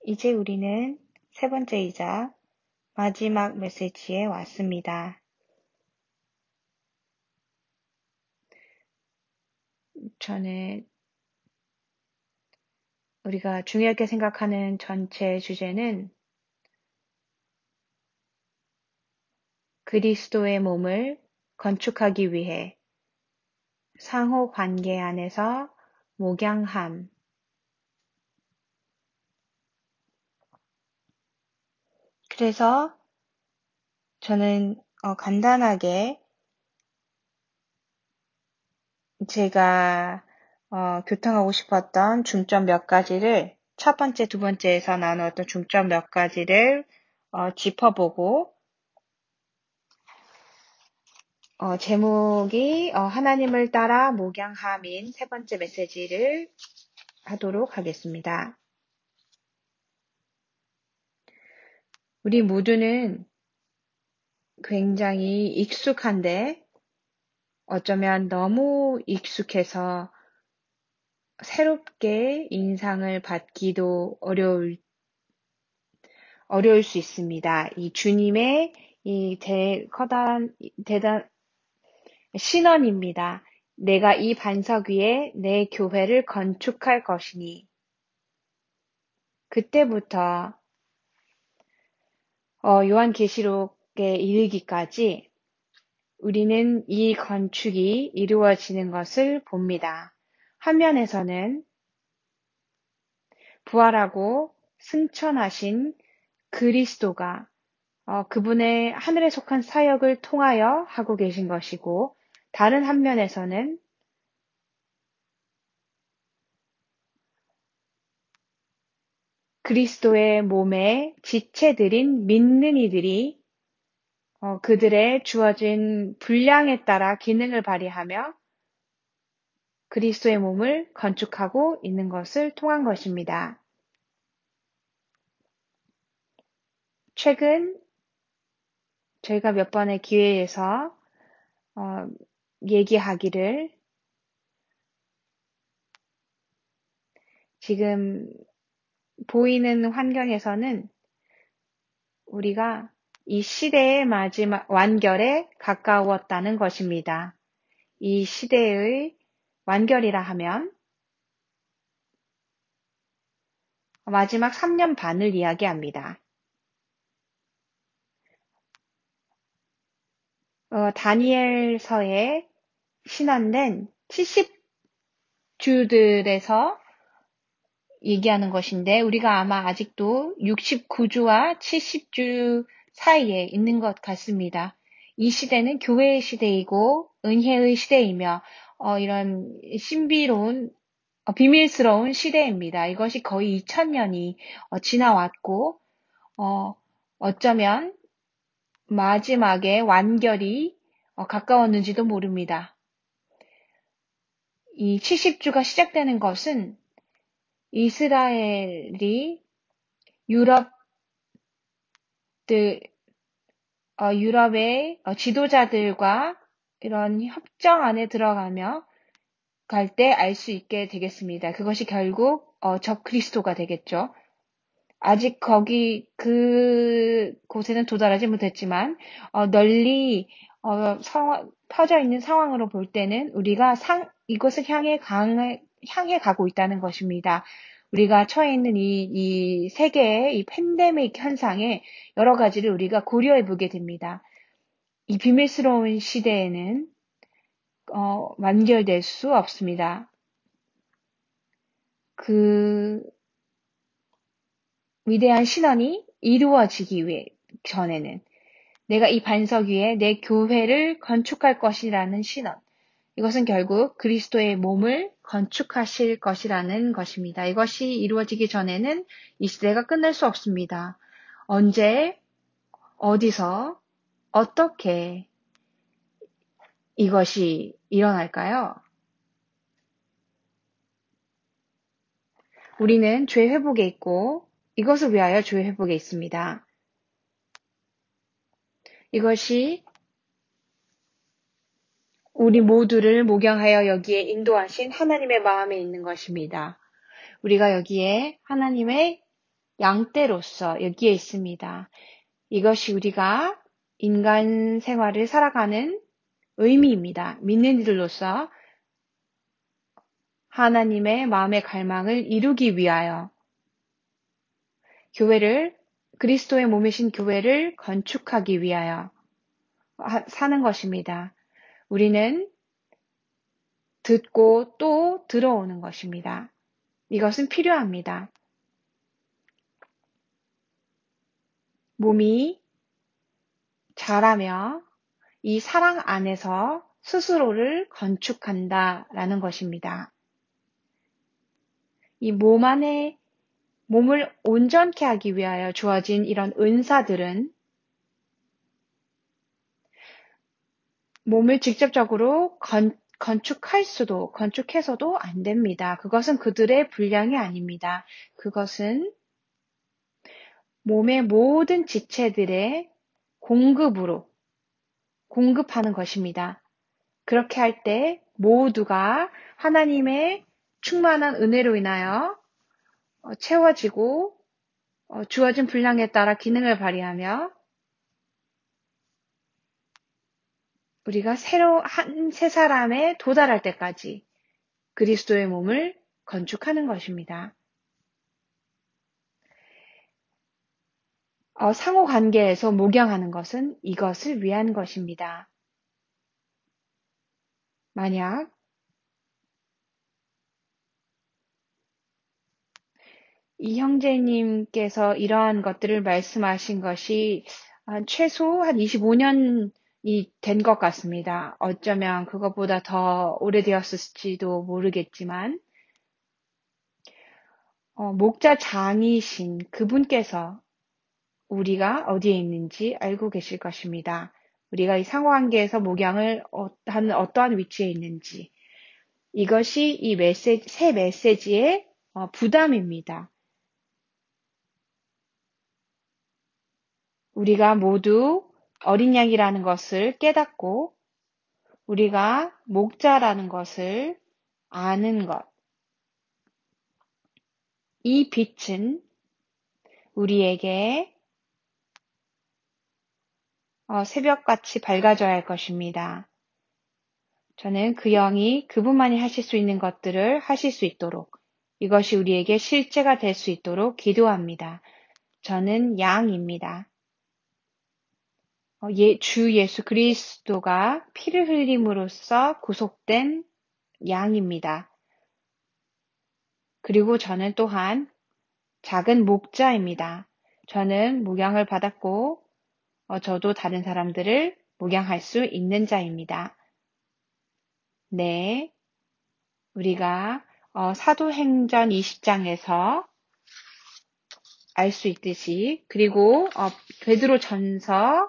이제 우리는 세 번째이자 마지막 메시지에 왔습니다. 저는 우리가 중요하게 생각하는 전체 주제는 그리스도의 몸을 건축하기 위해 상호 관계 안에서 목양함. 그래서 저는 간단하게 제가 교통하고 싶었던 중점 몇 가지를 첫 번째, 두 번째에서 나누었던 중점 몇 가지를 짚어보고 제목이 하나님을 따라 목양함인 세 번째 메시지를 하도록 하겠습니다. 우리 모두는 굉장히 익숙한데 어쩌면 너무 익숙해서 새롭게 인상을 받기도 어려울 수 있습니다. 이 주님의 이 대단 신언입니다. 내가 이 반석 위에 내 교회를 건축할 것이니. 그때부터 요한계시록에 이르기까지 우리는 이 건축이 이루어지는 것을 봅니다. 한 면에서는 부활하고 승천하신 그리스도가 그분의 하늘에 속한 사역을 통하여 하고 계신 것이고, 다른 한 면에서는 그리스도의 몸에 지체들인 믿는 이들이 그들의 주어진 분량에 따라 기능을 발휘하며 그리스도의 몸을 건축하고 있는 것을 통한 것입니다. 최근 저희가 몇 번의 기회에서 얘기하기를 지금 보이는 환경에서는 우리가 이 시대의 마지막 완결에 가까웠다는 것입니다. 이 시대의 완결이라 하면 마지막 3년 반을 이야기합니다. 다니엘서에 신원된 70주들에서 얘기하는 것인데 우리가 아마 아직도 69주와 70주 사이에 있는 것 같습니다. 이 시대는 교회의 시대이고 은혜의 시대이며 이런 신비로운 비밀스러운 시대입니다. 이것이 거의 2000년이 지나왔고 어쩌면 마지막에 완결이 가까웠는지도 모릅니다. 이 70주가 시작되는 것은 이스라엘이 유럽의 지도자들과 이런 협정 안에 들어가며 갈 때 알 수 있게 되겠습니다. 그것이 결국 적그리스도가 되겠죠. 아직 그곳에는 도달하지 못했지만 널리 퍼져 있는 상황으로 볼 때는 우리가 이것을 향해 가고 있다는 것입니다. 우리가 처해 있는 이 세계의 이 팬데믹 현상에 여러 가지를 우리가 고려해 보게 됩니다. 이 비밀스러운 시대에는 완결될 수 없습니다. 그 위대한 신언이 이루어지기 위해 전에는 내가 이 반석 위에 내 교회를 건축할 것이라는 신언. 이것은 결국 그리스도의 몸을 건축하실 것이라는 것입니다. 이것이 이루어지기 전에는 이 시대가 끝날 수 없습니다. 언제, 어디서, 어떻게 이것이 일어날까요? 우리는 죄 회복에 있고 이것을 위하여 죄 회복에 있습니다. 이것이 우리 모두를 목양하여 여기에 인도하신 하나님의 마음에 있는 것입니다. 우리가 여기에 하나님의 양떼로서 여기에 있습니다. 이것이 우리가 인간 생활을 살아가는 의미입니다. 믿는 이들로서 하나님의 마음의 갈망을 이루기 위하여 그리스도의 몸이신 교회를 건축하기 위하여 사는 것입니다. 우리는 듣고 또 들어오는 것입니다. 이것은 필요합니다. 몸이 자라며 이 사랑 안에서 스스로를 건축한다라는 것입니다. 이 몸을 온전케 하기 위하여 주어진 이런 은사들은 몸을 직접적으로 건축해서도 안 됩니다. 그것은 그들의 분량이 아닙니다. 그것은 몸의 모든 지체들의 공급하는 것입니다. 그렇게 할 때 모두가 하나님의 충만한 은혜로 인하여 채워지고 주어진 분량에 따라 기능을 발휘하며 우리가 새 사람에 도달할 때까지 그리스도의 몸을 건축하는 것입니다. 상호 관계에서 목양하는 것은 이것을 위한 것입니다. 만약 이 형제님께서 이러한 것들을 말씀하신 것이 최소 한 25년이 된 것 같습니다. 어쩌면 그것보다 더 오래되었을지도 모르겠지만 목자장이신 그분께서 우리가 어디에 있는지 알고 계실 것입니다. 우리가 이 상호관계에서 목양을 하는 어떠한 위치에 있는지 이것이 이 새 메시지의 부담입니다. 우리가 모두 어린 양이라는 것을 깨닫고 우리가 목자라는 것을 아는 것. 이 빛은 우리에게 새벽같이 밝아져야 할 것입니다. 저는 그 영이 그분만이 하실 수 있는 것들을 하실 수 있도록 이것이 우리에게 실제가 될 수 있도록 기도합니다. 저는 양입니다. 주 예수 그리스도가 피를 흘림으로써 구속된 양입니다. 그리고 저는 또한 작은 목자입니다. 저는 목양을 받았고 저도 다른 사람들을 목양할 수 있는 자입니다. 네, 우리가 사도행전 20장에서 알 수 있듯이 그리고 베드로전서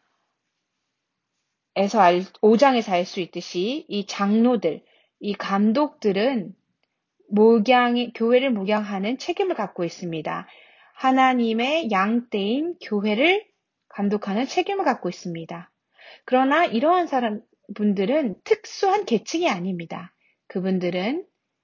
5장에서 알 수 있듯이 이 장로들, 이 감독들은 교회를 목양하는 책임을 갖고 있습니다. 하나님의 양떼인 교회를 감독하는 책임을 갖고 있습니다. 그러나 이러한 분들은 특수한 계층이 아닙니다. 그분들은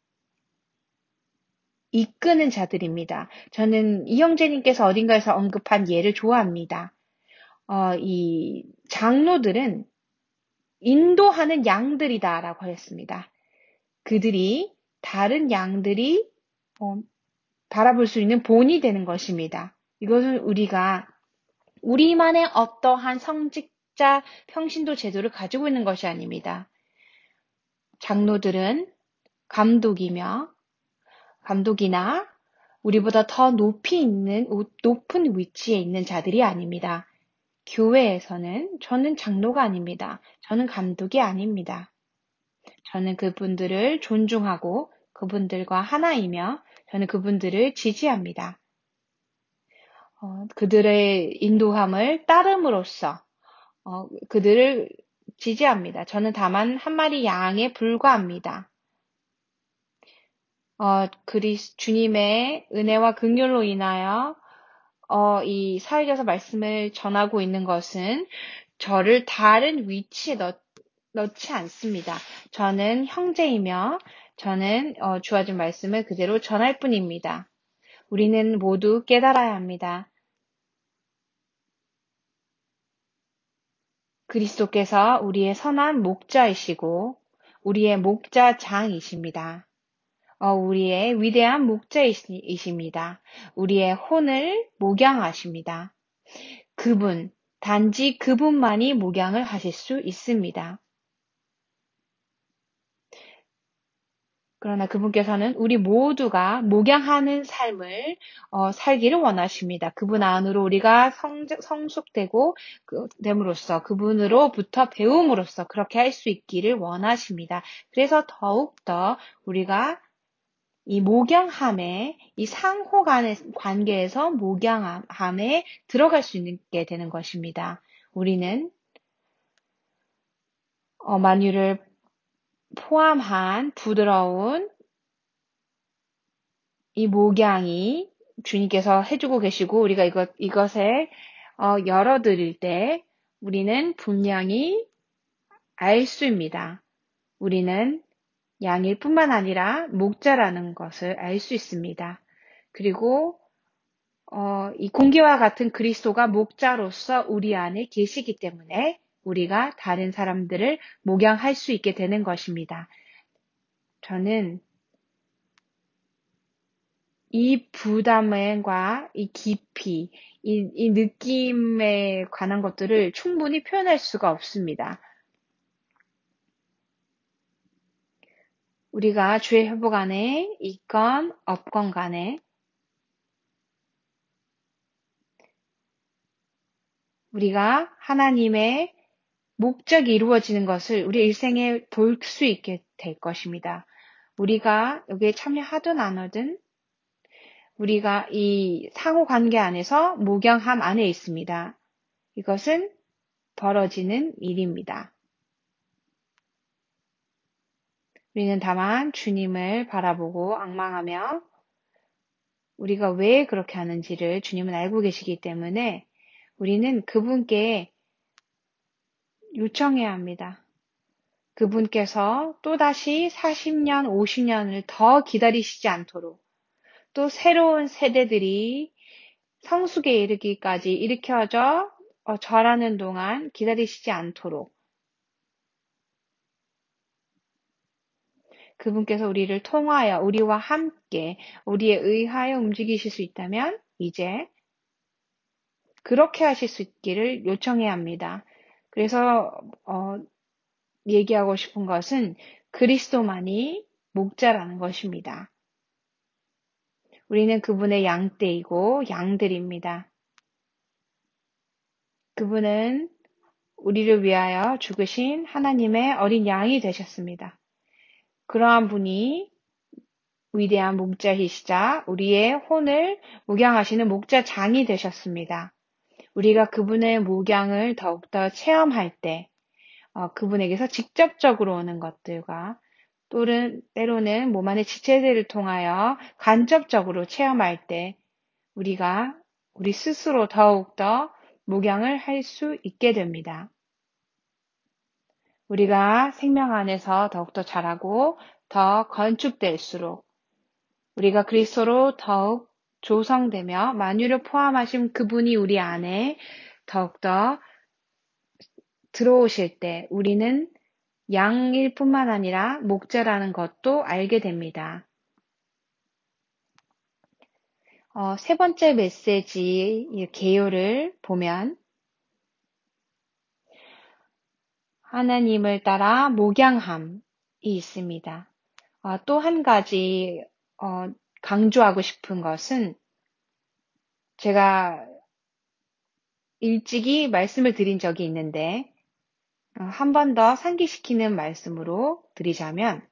이끄는 자들입니다. 저는 이 형제님께서 어딘가에서 언급한 예를 좋아합니다. 이 장로들은 인도하는 양들이다라고 했습니다. 그들이 다른 양들이 바라볼 수 있는 본이 되는 것입니다. 이것은 우리만의 어떠한 성직자 평신도 제도를 가지고 있는 것이 아닙니다. 장로들은 감독이나 우리보다 더 높은 위치에 있는 자들이 아닙니다. 교회에서는 저는 장로가 아닙니다. 저는 감독이 아닙니다. 저는 그분들을 존중하고 그분들과 하나이며 저는 그분들을 지지합니다. 그들의 인도함을 따름으로써 그들을 지지합니다. 저는 다만 한 마리 양에 불과합니다. 주님의 은혜와 긍휼로 인하여 이 사회에서 말씀을 전하고 있는 것은 저를 다른 위치에 넣지 않습니다. 저는 형제이며 저는 주어진 말씀을 그대로 전할 뿐입니다. 우리는 모두 깨달아야 합니다. 그리스도께서 우리의 선한 목자이시고 우리의 목자장이십니다. 우리의 위대한 목자이십니다. 우리의 혼을 목양하십니다. 단지 그분만이 목양을 하실 수 있습니다. 그러나 그분께서는 우리 모두가 목양하는 삶을 살기를 원하십니다. 그분 안으로 우리가 성숙되고 됨으로써 그분으로부터 배움으로써 그렇게 할 수 있기를 원하십니다. 그래서 더욱더 우리가 이 목양함에, 이 상호 간의 관계에서 목양함에 들어갈 수 있게 되는 것입니다. 우리는 만유를 포함한 부드러운 이 목양이 주님께서 해주고 계시고 우리가 이것을 열어드릴 때 우리는 분명히 알 수입니다. 우리는 양일 뿐만 아니라 목자라는 것을 알 수 있습니다. 그리고 이 공기와 같은 그리스도가 목자로서 우리 안에 계시기 때문에 우리가 다른 사람들을 목양할 수 있게 되는 것입니다. 저는 이 부담과 이 깊이, 이 느낌에 관한 것들을 충분히 표현할 수가 없습니다. 우리가 주의 회복 안에 있건 없건 간에 우리가 하나님의 목적이 이루어지는 것을 우리 일생에 볼 수 있게 될 것입니다. 우리가 여기에 참여하든 안 하든 우리가 이 상호 관계 안에서 목양함 안에 있습니다. 이것은 벌어지는 일입니다. 우리는 다만 주님을 바라보고 앙망하며 우리가 왜 그렇게 하는지를 주님은 알고 계시기 때문에 우리는 그분께 요청해야 합니다. 그분께서 또다시 40년, 50년을 더 기다리시지 않도록 또 새로운 세대들이 성숙에 이르기까지 일으켜져 절하는 동안 기다리시지 않도록 그분께서 우리를 통하여 우리와 함께 우리에 의하여 움직이실 수 있다면 이제 그렇게 하실 수 있기를 요청해야 합니다. 그래서 얘기하고 싶은 것은 그리스도만이 목자라는 것입니다. 우리는 그분의 양떼이고 양들입니다. 그분은 우리를 위하여 죽으신 하나님의 어린 양이 되셨습니다. 그러한 분이 위대한 목자이시자 우리의 혼을 목양하시는 목자장이 되셨습니다. 우리가 그분의 목양을 더욱더 체험할 때 그분에게서 직접적으로 오는 것들과 때로는 몸 안의 지체들을 통하여 간접적으로 체험할 때 우리가 우리 스스로 더욱더 목양을 할 수 있게 됩니다. 우리가 생명 안에서 더욱더 자라고 더 건축될수록 우리가 그리스도로 더욱 조성되며 만유를 포함하신 그분이 우리 안에 더욱더 들어오실 때 우리는 양일 뿐만 아니라 목자라는 것도 알게 됩니다. 세 번째 메시지 개요를 보면 하나님을 따라 목양함이 있습니다. 또 한 가지 강조하고 싶은 것은 제가 일찍이 말씀을 드린 적이 있는데 한 번 더 상기시키는 말씀으로 드리자면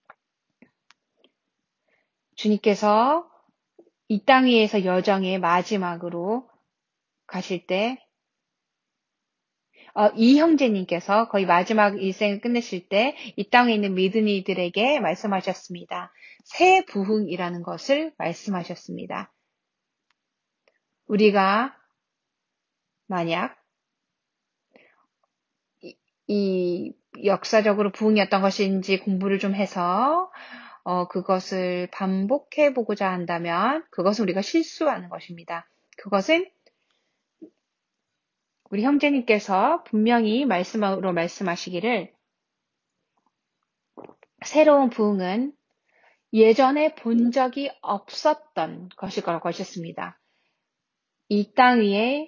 주님께서 이 땅 위에서 여정의 마지막으로 가실 때 이 형제님께서 거의 마지막 일생을 끝내실 때 이 땅에 있는 믿은 이들에게 말씀하셨습니다. 새 부흥이라는 것을 말씀하셨습니다. 우리가 만약 이 역사적으로 부흥이었던 것인지 공부를 좀 해서 그것을 반복해 보고자 한다면 그것은 우리가 실수하는 것입니다. 그것은 우리 형제님께서 분명히 말씀으로 말씀하시기를 새로운 부흥은 예전에 본 적이 없었던 것일 거라고 하셨습니다. 이 땅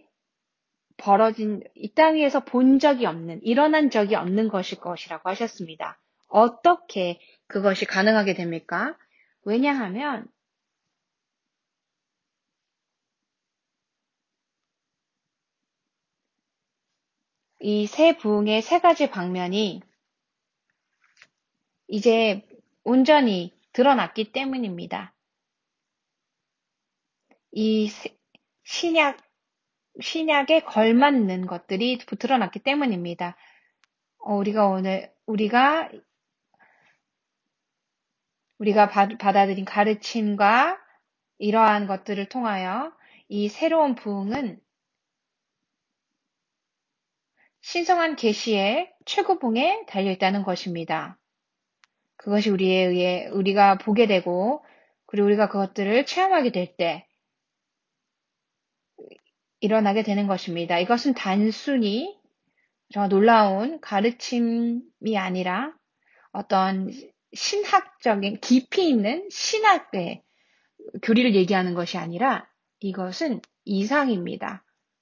위에서 본 적이 없는, 일어난 적이 없는 것일 것이라고 하셨습니다. 어떻게 그것이 가능하게 됩니까? 왜냐하면 이 새 부흥의 세 가지 방면이 이제 온전히 드러났기 때문입니다. 이 신약에 걸맞는 것들이 드러났기 때문입니다. 우리가 받아들인 가르침과 이러한 것들을 통하여 이 새로운 부흥은 신성한 계시의 최고봉에 달려있다는 것입니다. 그것이 우리가 보게 되고, 그리고 우리가 그것들을 체험하게 될 때, 일어나게 되는 것입니다. 이것은 단순히 정말 놀라운 가르침이 아니라 어떤 신학적인 깊이 있는 신학의 교리를 얘기하는 것이 아니라 이것은 이상입니다.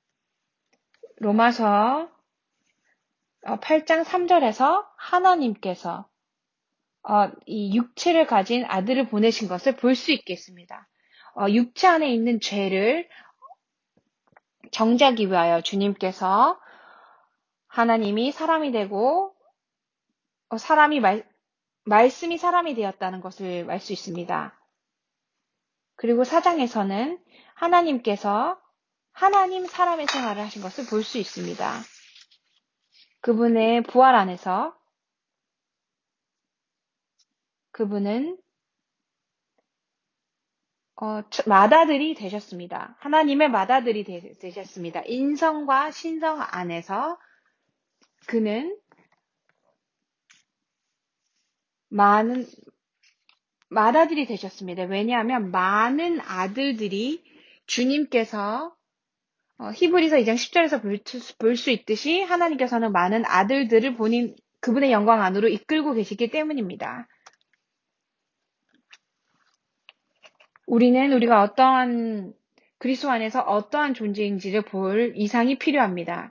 로마서 8장 3절에서 하나님께서 이 육체를 가진 아들을 보내신 것을 볼 수 있겠습니다. 육체 안에 있는 죄를 정죄하기 위하여 주님께서 하나님이 사람이 되고 말씀이 사람이 되었다는 것을 알 수 있습니다. 그리고 4장에서는 하나님께서 하나님 사람의 생활을 하신 것을 볼 수 있습니다. 그분의 부활 안에서 그분은 맏아들이 되셨습니다. 하나님의 맏아들이 되셨습니다. 인성과 신성 안에서 그는 많은 맏아들이 되셨습니다. 왜냐하면 많은 아들들이 주님께서 히브리서 2장 10절에서 볼 수 있듯이 하나님께서는 많은 아들들을 그분의 영광 안으로 이끌고 계시기 때문입니다. 우리가 어떠한 그리스도 안에서 어떠한 존재인지를 볼 이상이 필요합니다.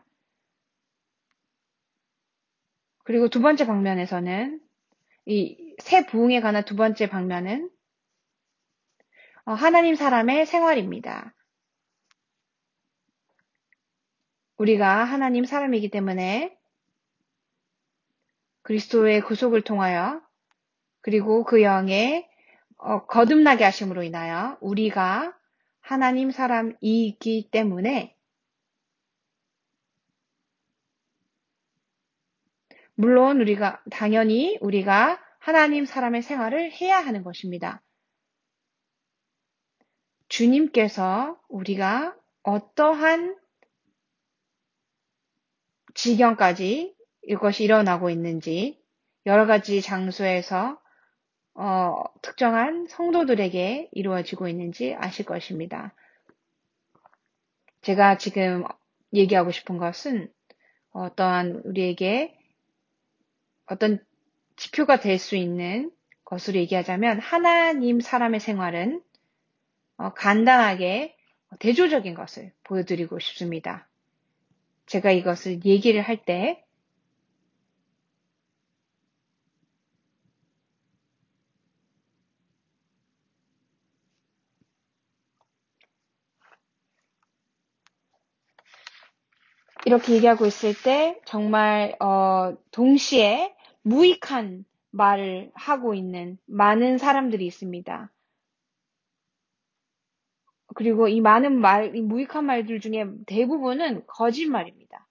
그리고 두 번째 방면에서는 이 새 부흥에 관한 두 번째 방면은 하나님 사람의 생활입니다. 우리가 하나님 사람이기 때문에 그리스도의 구속을 통하여 그리고 그 영의 거듭나게 하심으로 인하여 우리가 하나님 사람이기 때문에 물론 당연히 우리가 하나님 사람의 생활을 해야 하는 것입니다. 주님께서 우리가 어떠한 지경까지 이것이 일어나고 있는지 여러 가지 장소에서 특정한 성도들에게 이루어지고 있는지 아실 것입니다. 제가 지금 얘기하고 싶은 것은 어떠한 우리에게 어떤 지표가 될 수 있는 것으로 얘기하자면 하나님 사람의 생활은 간단하게 대조적인 것을 보여드리고 싶습니다. 제가 이것을 얘기를 할 때 이렇게 얘기하고 있을 때 정말 동시에 무익한 말을 하고 있는 많은 사람들이 있습니다. 그리고 이 무익한 말들 중에 대부분은 거짓말입니다.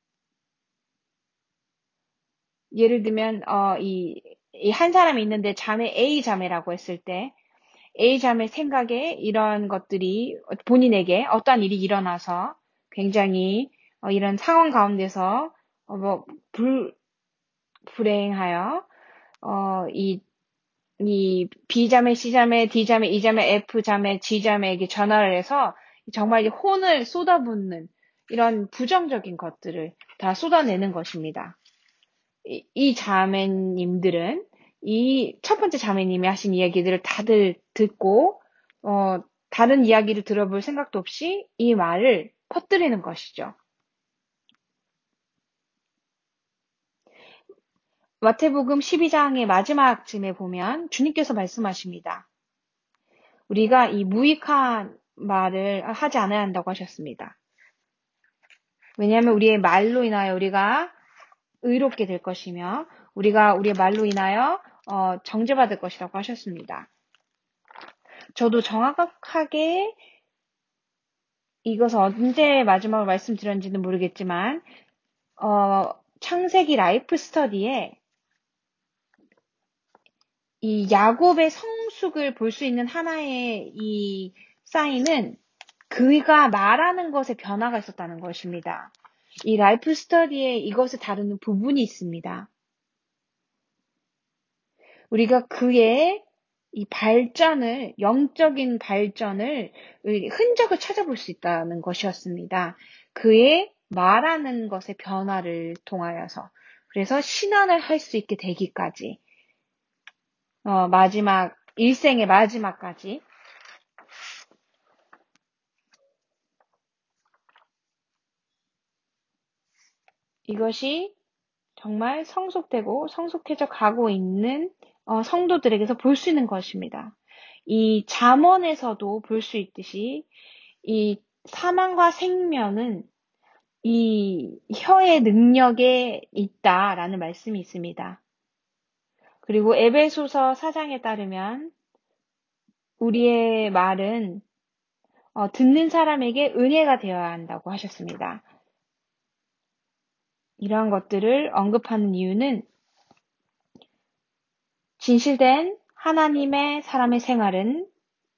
예를 들면 이 한 사람이 있는데 A 자매라고 했을 때 A 자매 생각에 이런 것들이 본인에게 어떠한 일이 일어나서 굉장히 이런 상황 가운데서 불행하여 이 B자매, C자매, D자매, E자매, F자매, G자매에게 전화를 해서 정말 이 혼을 쏟아붓는 이런 부정적인 것들을 다 쏟아내는 것입니다. 이 자매님들은 이 첫 번째 자매님이 하신 이야기들을 다들 듣고, 다른 이야기를 들어볼 생각도 없이 이 말을 퍼뜨리는 것이죠. 마태복음 12장의 마지막쯤에 보면 주님께서 말씀하십니다. 우리가 이 무익한 말을 하지 않아야 한다고 하셨습니다. 왜냐하면 우리의 말로 인하여 우리가 의롭게 될 것이며 우리가 우리의 말로 인하여 정죄받을 것이라고 하셨습니다. 저도 정확하게 이것을 언제 마지막으로 말씀드렸는지는 모르겠지만 창세기 라이프 스터디에 이 야곱의 성숙을 볼 수 있는 하나의 이 사인은 그가 말하는 것에 변화가 있었다는 것입니다. 이 라이프 스터디에 이것을 다루는 부분이 있습니다. 우리가 그의 이 발전을, 영적인 발전을, 흔적을 찾아볼 수 있다는 것이었습니다. 그의 말하는 것의 변화를 통하여서. 그래서 신앙을 할 수 있게 되기까지, 일생의 마지막까지. 이것이 정말 성숙되고 성숙해져 가고 있는 성도들에게서 볼 수 있는 것입니다. 이 잠언에서도 볼 수 있듯이 이 사망과 생명은 이 혀의 능력에 있다라는 말씀이 있습니다. 그리고 에베소서 4장에 따르면 우리의 말은 듣는 사람에게 은혜가 되어야 한다고 하셨습니다. 이러한 것들을 언급하는 이유는 진실된 하나님의 사람의 생활은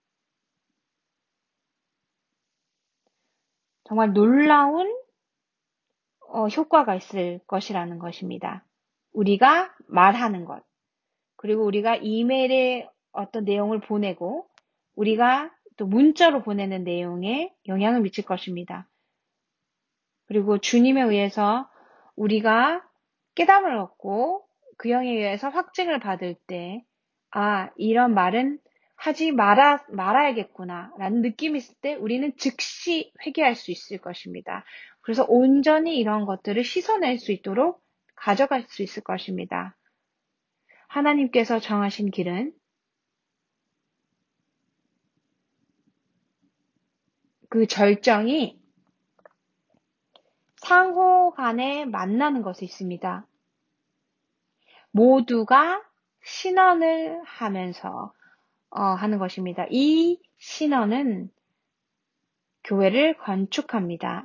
정말 놀라운 효과가 있을 것이라는 것입니다. 우리가 말하는 것, 그리고 우리가 이메일에 어떤 내용을 보내고 우리가 또 문자로 보내는 내용에 영향을 미칠 것입니다. 그리고 주님에 의해서 우리가 깨달음을 얻고 그 영에 의해서 확증을 받을 때, 이런 말은 하지 말아야겠구나 라는 느낌이 있을 때 우리는 즉시 회개할 수 있을 것입니다. 그래서 온전히 이런 것들을 씻어낼 수 있도록 가져갈 수 있을 것입니다. 하나님께서 정하신 길은 그 절정이 상호 간에 만나는 것이 있습니다. 모두가 신원을 하면서 하는 것입니다. 이 신원은 교회를 건축합니다.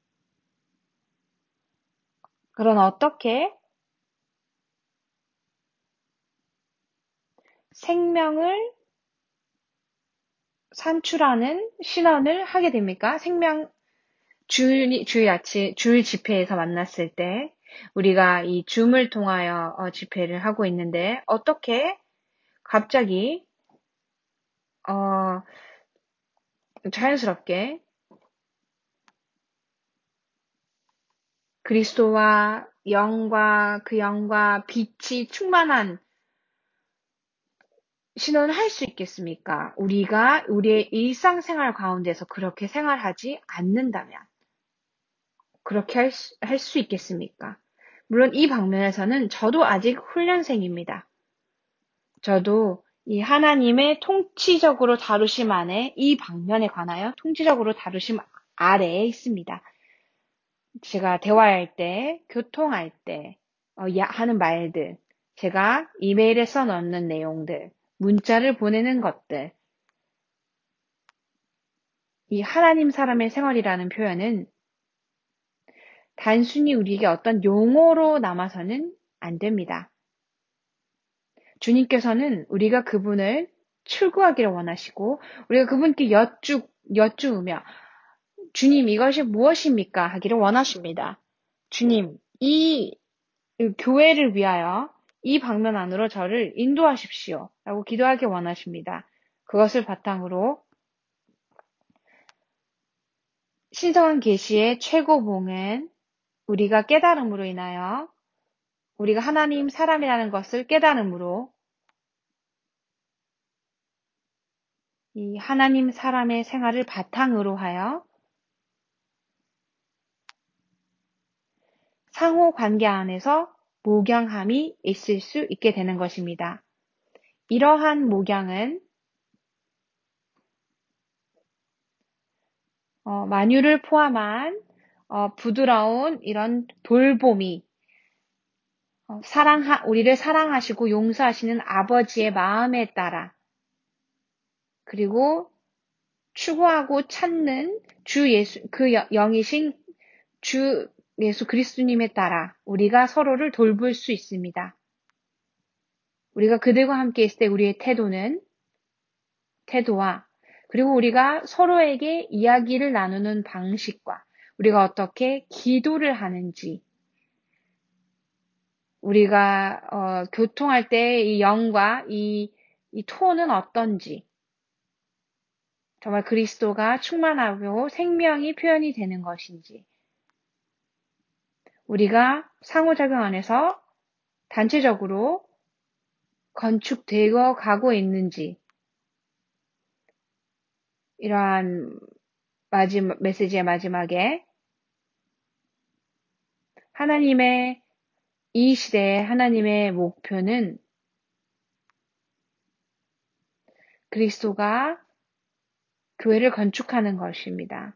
그러나 어떻게 생명을 산출하는 신원을 하게 됩니까? 주일 집회에서 만났을 때 우리가 이 줌을 통하여 집회를 하고 있는데 어떻게 갑자기 자연스럽게 그리스도와 영과 그 영과 빛이 충만한 신원을 할 수 있겠습니까? 우리가 우리의 일상생활 가운데서 그렇게 생활하지 않는다면 그렇게 할 수 있겠습니까? 물론 이 방면에서는 저도 아직 훈련생입니다. 저도 이 하나님의 통치적으로 다루심 안에 이 방면에 관하여 통치적으로 다루심 아래에 있습니다. 제가 대화할 때, 교통할 때 하는 말들, 제가 이메일에 써넣는 내용들, 문자를 보내는 것들, 이 하나님 사람의 생활이라는 표현은 단순히 우리에게 어떤 용어로 남아서는 안 됩니다. 주님께서는 우리가 그분을 출구하기를 원하시고 우리가 그분께 여쭈으며 주님 이것이 무엇입니까? 하기를 원하십니다. 주님 이 교회를 위하여 이 방면 안으로 저를 인도하십시오. 라고 기도하기 원하십니다. 그것을 바탕으로 신성한 계시의 최고봉은 우리가 깨달음으로 인하여 우리가 하나님 사람이라는 것을 깨달음으로 이 하나님 사람의 생활을 바탕으로 하여 상호 관계 안에서 목양함이 있을 수 있게 되는 것입니다. 이러한 목양은 만유를 포함한 부드러운 이런 돌봄이 우리를 사랑하시고 용서하시는 아버지의 마음에 따라 그리고 추구하고 찾는 주 예수 그 영이신 주 예수 그리스도님에 따라 우리가 서로를 돌볼 수 있습니다. 우리가 그들과 함께 있을 때 우리의 태도와 그리고 우리가 서로에게 이야기를 나누는 방식과 우리가 어떻게 기도를 하는지 우리가 교통할 때 이 영과 이 톤은 어떤지 정말 그리스도가 충만하고 생명이 표현이 되는 것인지 우리가 상호작용 안에서 단체적으로 건축되어 가고 있는지 이러한 메시지의 마지막에 이 시대의 하나님의 목표는 그리스도가 교회를 건축하는 것입니다.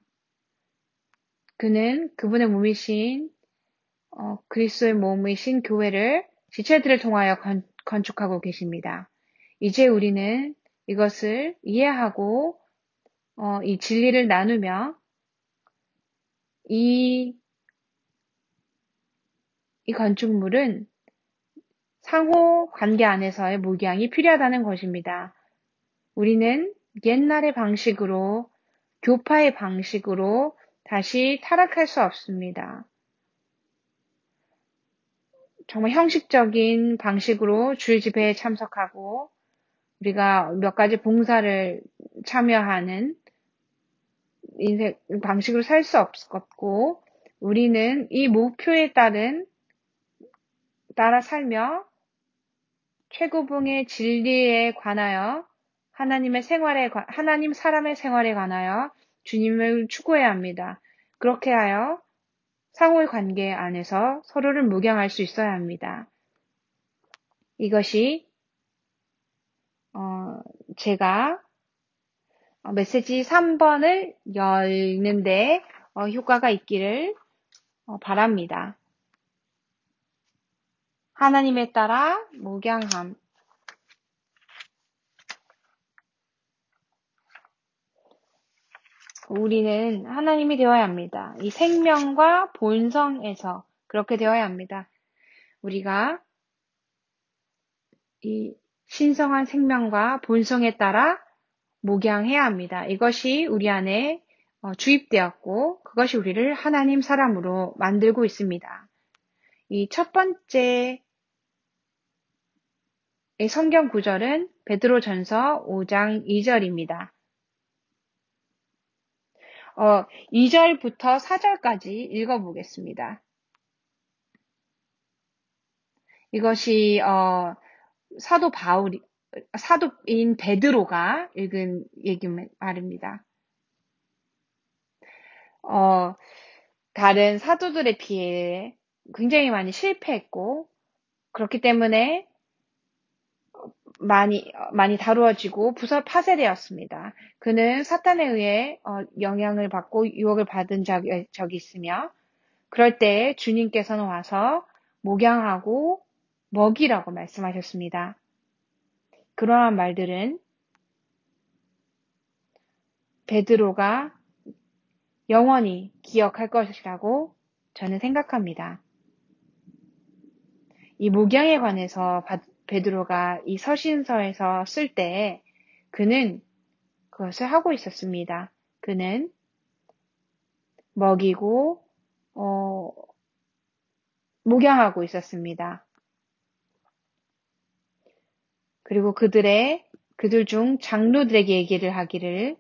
그는 그분의 몸이신 그리스도의 몸이신 교회를 지체들을 통하여 건축하고 계십니다. 이제 우리는 이것을 이해하고 이 진리를 나누며 이 건축물은 상호 관계 안에서의 목양이 필요하다는 것입니다. 우리는 옛날의 방식으로, 교파의 방식으로 다시 타락할 수 없습니다. 정말 형식적인 방식으로 주일 집회에 참석하고 우리가 몇 가지 봉사를 참여하는 인생 방식으로 살 수 없고 우리는 이 목표에 따라 살며 최고봉의 진리에 관하여 하나님 사람의 생활에 관하여 주님을 추구해야 합니다. 그렇게 하여 상호의 관계 안에서 서로를 목양할 수 있어야 합니다. 이것이 제가 메시지 3번을 열는데 효과가 있기를 바랍니다. 하나님에 따라 목양함. 우리는 하나님이 되어야 합니다. 이 생명과 본성에서 그렇게 되어야 합니다. 우리가 이 신성한 생명과 본성에 따라 목양해야 합니다. 이것이 우리 안에 주입되었고 그것이 우리를 하나님 사람으로 만들고 있습니다. 이 첫 번째 성경 구절은 베드로전서 5장 2절입니다. 2절부터 4절까지 읽어보겠습니다. 이것이 사도인 베드로가 읽은 말입니다. 다른 사도들에 비해 굉장히 많이 실패했고 그렇기 때문에 많이 다루어지고 파쇄되었습니다. 그는 사탄에 의해 영향을 받고 유혹을 받은 적이 있으며 그럴 때 주님께서는 와서 목양하고 먹이라고 말씀하셨습니다. 그러한 말들은 베드로가 영원히 기억할 것이라고 저는 생각합니다. 이 목양에 관해서 베드로가 이 서신서에서 쓸 때 그는 그것을 하고 있었습니다. 그는 먹이고 목양하고 있었습니다. 그리고 그들 중 장로들에게 얘기를 하기를,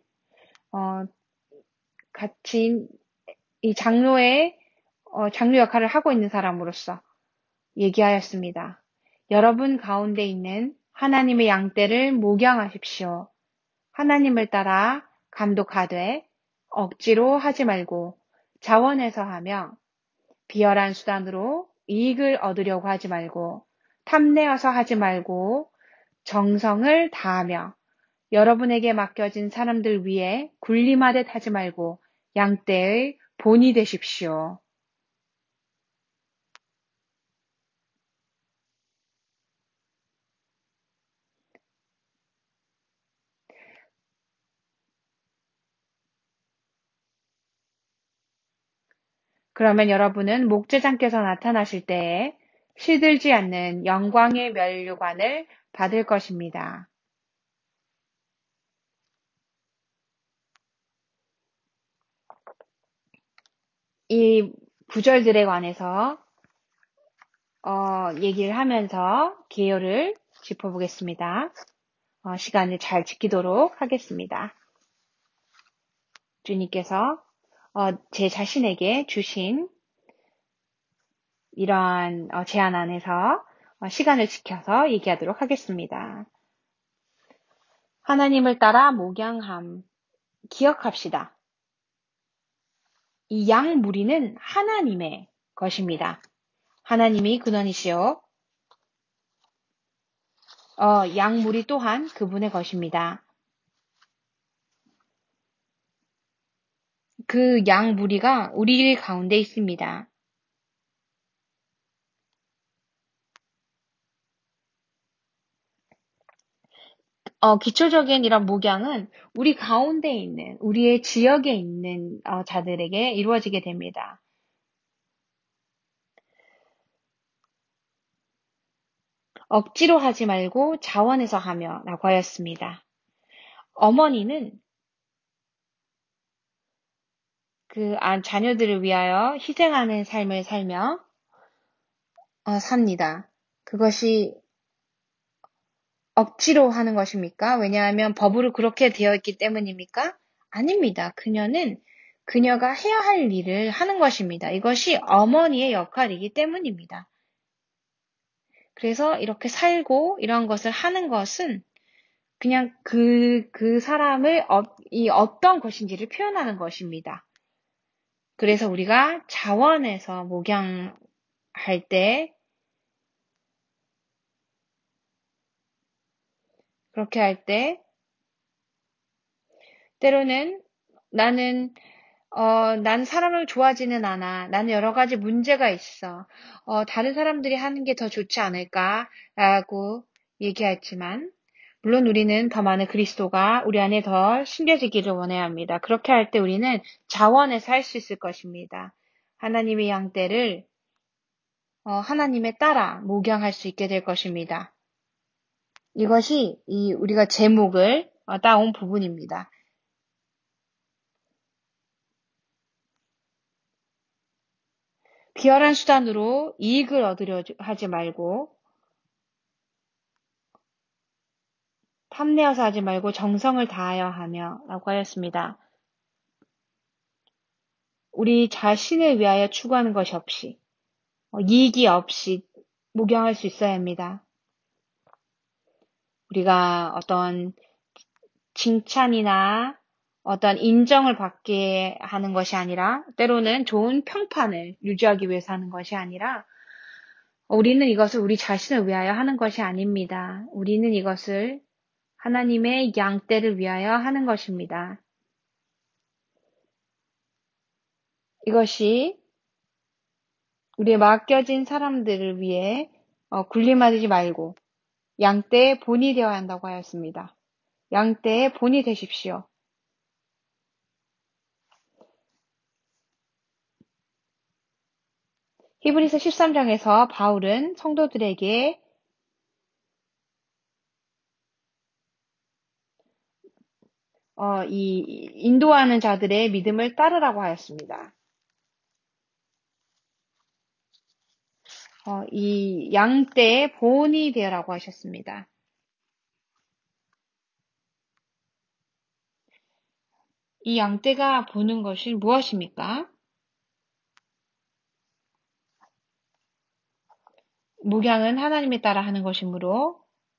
같이 이 장로 역할을 하고 있는 사람으로서 얘기하였습니다. 여러분 가운데 있는 하나님의 양떼를 목양하십시오. 하나님을 따라 감독하되 억지로 하지 말고 자원해서 하며 비열한 수단으로 이익을 얻으려고 하지 말고 탐내어서 하지 말고 정성을 다하며 여러분에게 맡겨진 사람들 위에 군림하듯 하지 말고 양떼의 본이 되십시오. 그러면 여러분은 목재장께서 나타나실 때에 시들지 않는 영광의 면류관을 받을 것입니다. 이 구절들에 관해서 얘기를 하면서 개요를 짚어보겠습니다. 시간을 잘 지키도록 하겠습니다. 주님께서 제 자신에게 주신 이러한 제안 안에서 시간을 지켜서 얘기하도록 하겠습니다. 하나님을 따라 목양함. 기억합시다. 이 양 무리는 하나님의 것입니다. 하나님이 근원이시요. 양 무리 또한 그분의 것입니다. 그 양 무리가 우리 가운데 있습니다. 기초적인 이런 목양은 우리 가운데 있는, 우리의 지역에 있는 자들에게 이루어지게 됩니다. 억지로 하지 말고 자원해서 하며 라고 하였습니다. 어머니는 자녀들을 위하여 희생하는 삶을 살며 삽니다. 그것이 억지로 하는 것입니까? 왜냐하면 법으로 그렇게 되어 있기 때문입니까? 아닙니다. 그녀가 해야 할 일을 하는 것입니다. 이것이 어머니의 역할이기 때문입니다. 그래서 이렇게 살고 이런 것을 하는 것은 그냥 그 사람의 이 어떤 것인지를 표현하는 것입니다. 그래서 우리가 자원해서 목양할 때, 그렇게 할 때, 때로는 나는 난 사람을 좋아하지는 않아. 나는 여러 가지 문제가 있어. 다른 사람들이 하는 게 더 좋지 않을까라고 얘기했지만, 물론 우리는 더 많은 그리스도가 우리 안에 더 심겨지기를 원해야 합니다. 그렇게 할 때 우리는 자원해서 할 수 있을 것입니다. 하나님의 양떼를 하나님에 따라 목양할 수 있게 될 것입니다. 이것이 우리가 제목을 따온 부분입니다. 비열한 수단으로 이익을 얻으려 하지 말고 탐내어서 하지 말고 정성을 다하여 하며 라고 하였습니다. 우리 자신을 위하여 추구하는 것이 없이 이익이 없이 목양할 수 있어야 합니다. 우리가 어떤 칭찬이나 어떤 인정을 받게 하는 것이 아니라 때로는 좋은 평판을 유지하기 위해서 하는 것이 아니라 우리는 이것을 우리 자신을 위하여 하는 것이 아닙니다. 우리는 이것을 하나님의 양떼를 위하여 하는 것입니다. 이것이 우리의 맡겨진 사람들을 위해 군림하지 말고 양떼의 본이 되어야 한다고 하였습니다. 양떼의 본이 되십시오. 히브리서 13장에서 바울은 성도들에게 이 인도하는 자들의 믿음을 따르라고 하였습니다. 이 양떼의 본이 되라고 하셨습니다. 이 양떼가 보는 것이 무엇입니까? 목양은 하나님에 따라 하는 것이므로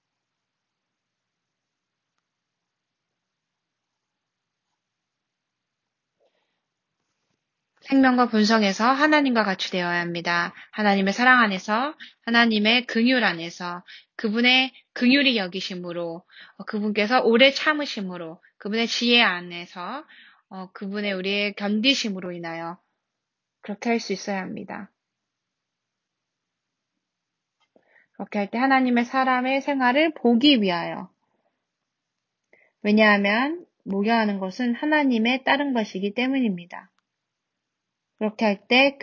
생명과 분성에서 하나님과 같이 되어야 합니다. 하나님의 사랑 안에서, 하나님의 긍휼 안에서, 그분의 긍휼히 여기심으로, 그분께서 오래 참으심으로, 그분의 지혜 안에서, 그분의 우리의 견디심으로 인하여 그렇게 할 수 있어야 합니다. 그렇게 할 때 하나님의 사람의 생활을 보기 위하여. 왜냐하면 목양하는 것은 하나님에 따른 것이기 때문입니다. 그렇게 할 때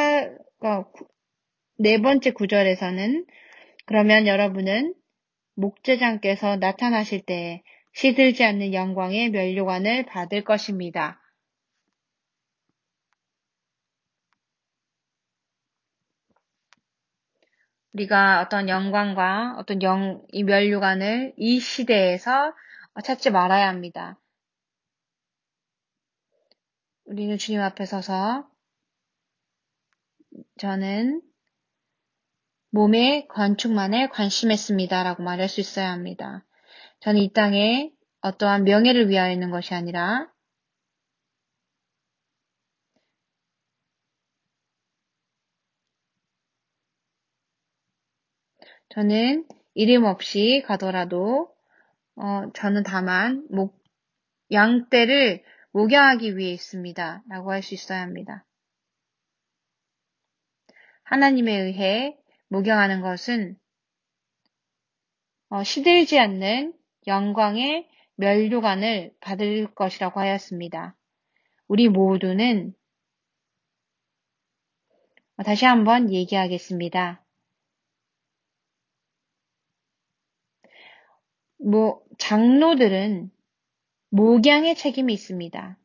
네 번째 구절에서는 그러면 여러분은 목재장께서 나타나실 때에 시들지 않는 영광의 면류관을 받을 것입니다. 우리가 어떤 영광과 어떤 이 면류관을 이 시대에서 찾지 말아야 합니다. 우리는 주님 앞에 서서 저는 몸의 건축만에 관심했습니다라고 말할 수 있어야 합니다. 저는 이 땅에 어떠한 명예를 위하여 있는 것이 아니라 저는 이름 없이 가더라도 저는 다만 양떼를 목양하기 위해 있습니다. 라고 할 수 있어야 합니다. 하나님에 의해 목양하는 것은 시들지 않는 영광의 면류관을 받을 것이라고 하였습니다. 우리 모두는 다시 한번 얘기하겠습니다. 장로들은 목양의 책임이 있습니다.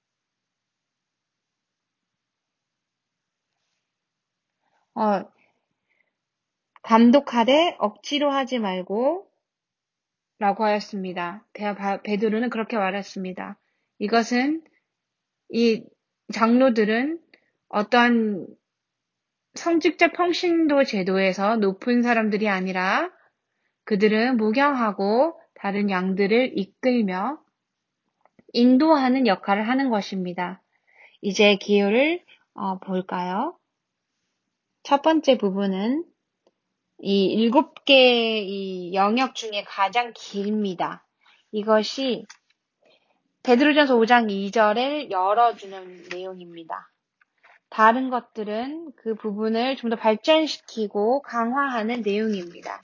감독하되 억지로 하지 말고 라고 하였습니다. 베드로는 그렇게 말했습니다. 이것은 이 장로들은 어떤 성직자 평신도 제도에서 높은 사람들이 아니라 그들은 목양하고 다른 양들을 이끌며 인도하는 역할을 하는 것입니다. 이제 기호를 볼까요? 첫 번째 부분은 이 7개의 이 영역 중에 가장 길입니다. 이것이 베드로전서 5장 2절을 열어주는 내용입니다. 다른 것들은 그 부분을 좀 더 발전시키고 강화하는 내용입니다.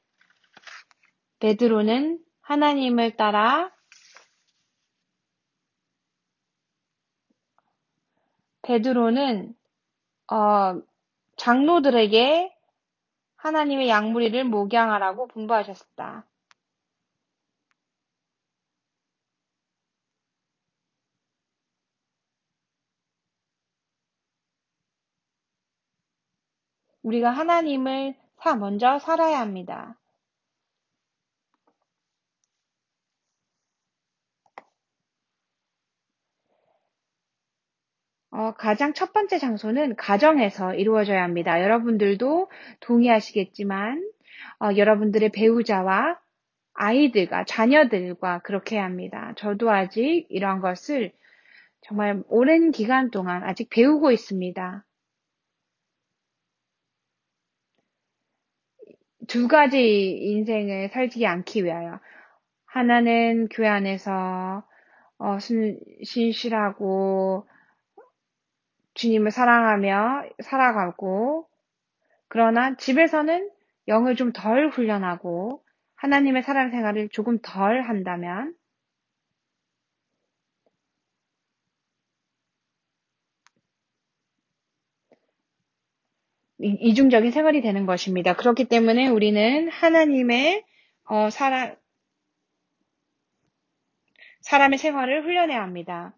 베드로는 하나님을 따라 장로들에게 하나님의 양무리를 목양하라고 분부하셨다. 우리가 하나님을 먼저 살아야 합니다. 가장 첫 번째 장소는 가정에서 이루어져야 합니다. 여러분들도 동의하시겠지만, 여러분들의 배우자와 아이들과 자녀들과 그렇게 해야 합니다. 저도 아직 이런 것을 정말 오랜 기간 동안 아직 배우고 있습니다. 두 가지 인생을 살지 않기 위하여. 하나는 교회 안에서 신실하고 주님을 사랑하며 살아가고, 그러나 집에서는 영을 좀 덜 훈련하고 하나님의 사랑 생활을 조금 덜 한다면 이중적인 생활이 되는 것입니다. 그렇기 때문에 우리는 하나님의 사람의 생활을 훈련해야 합니다.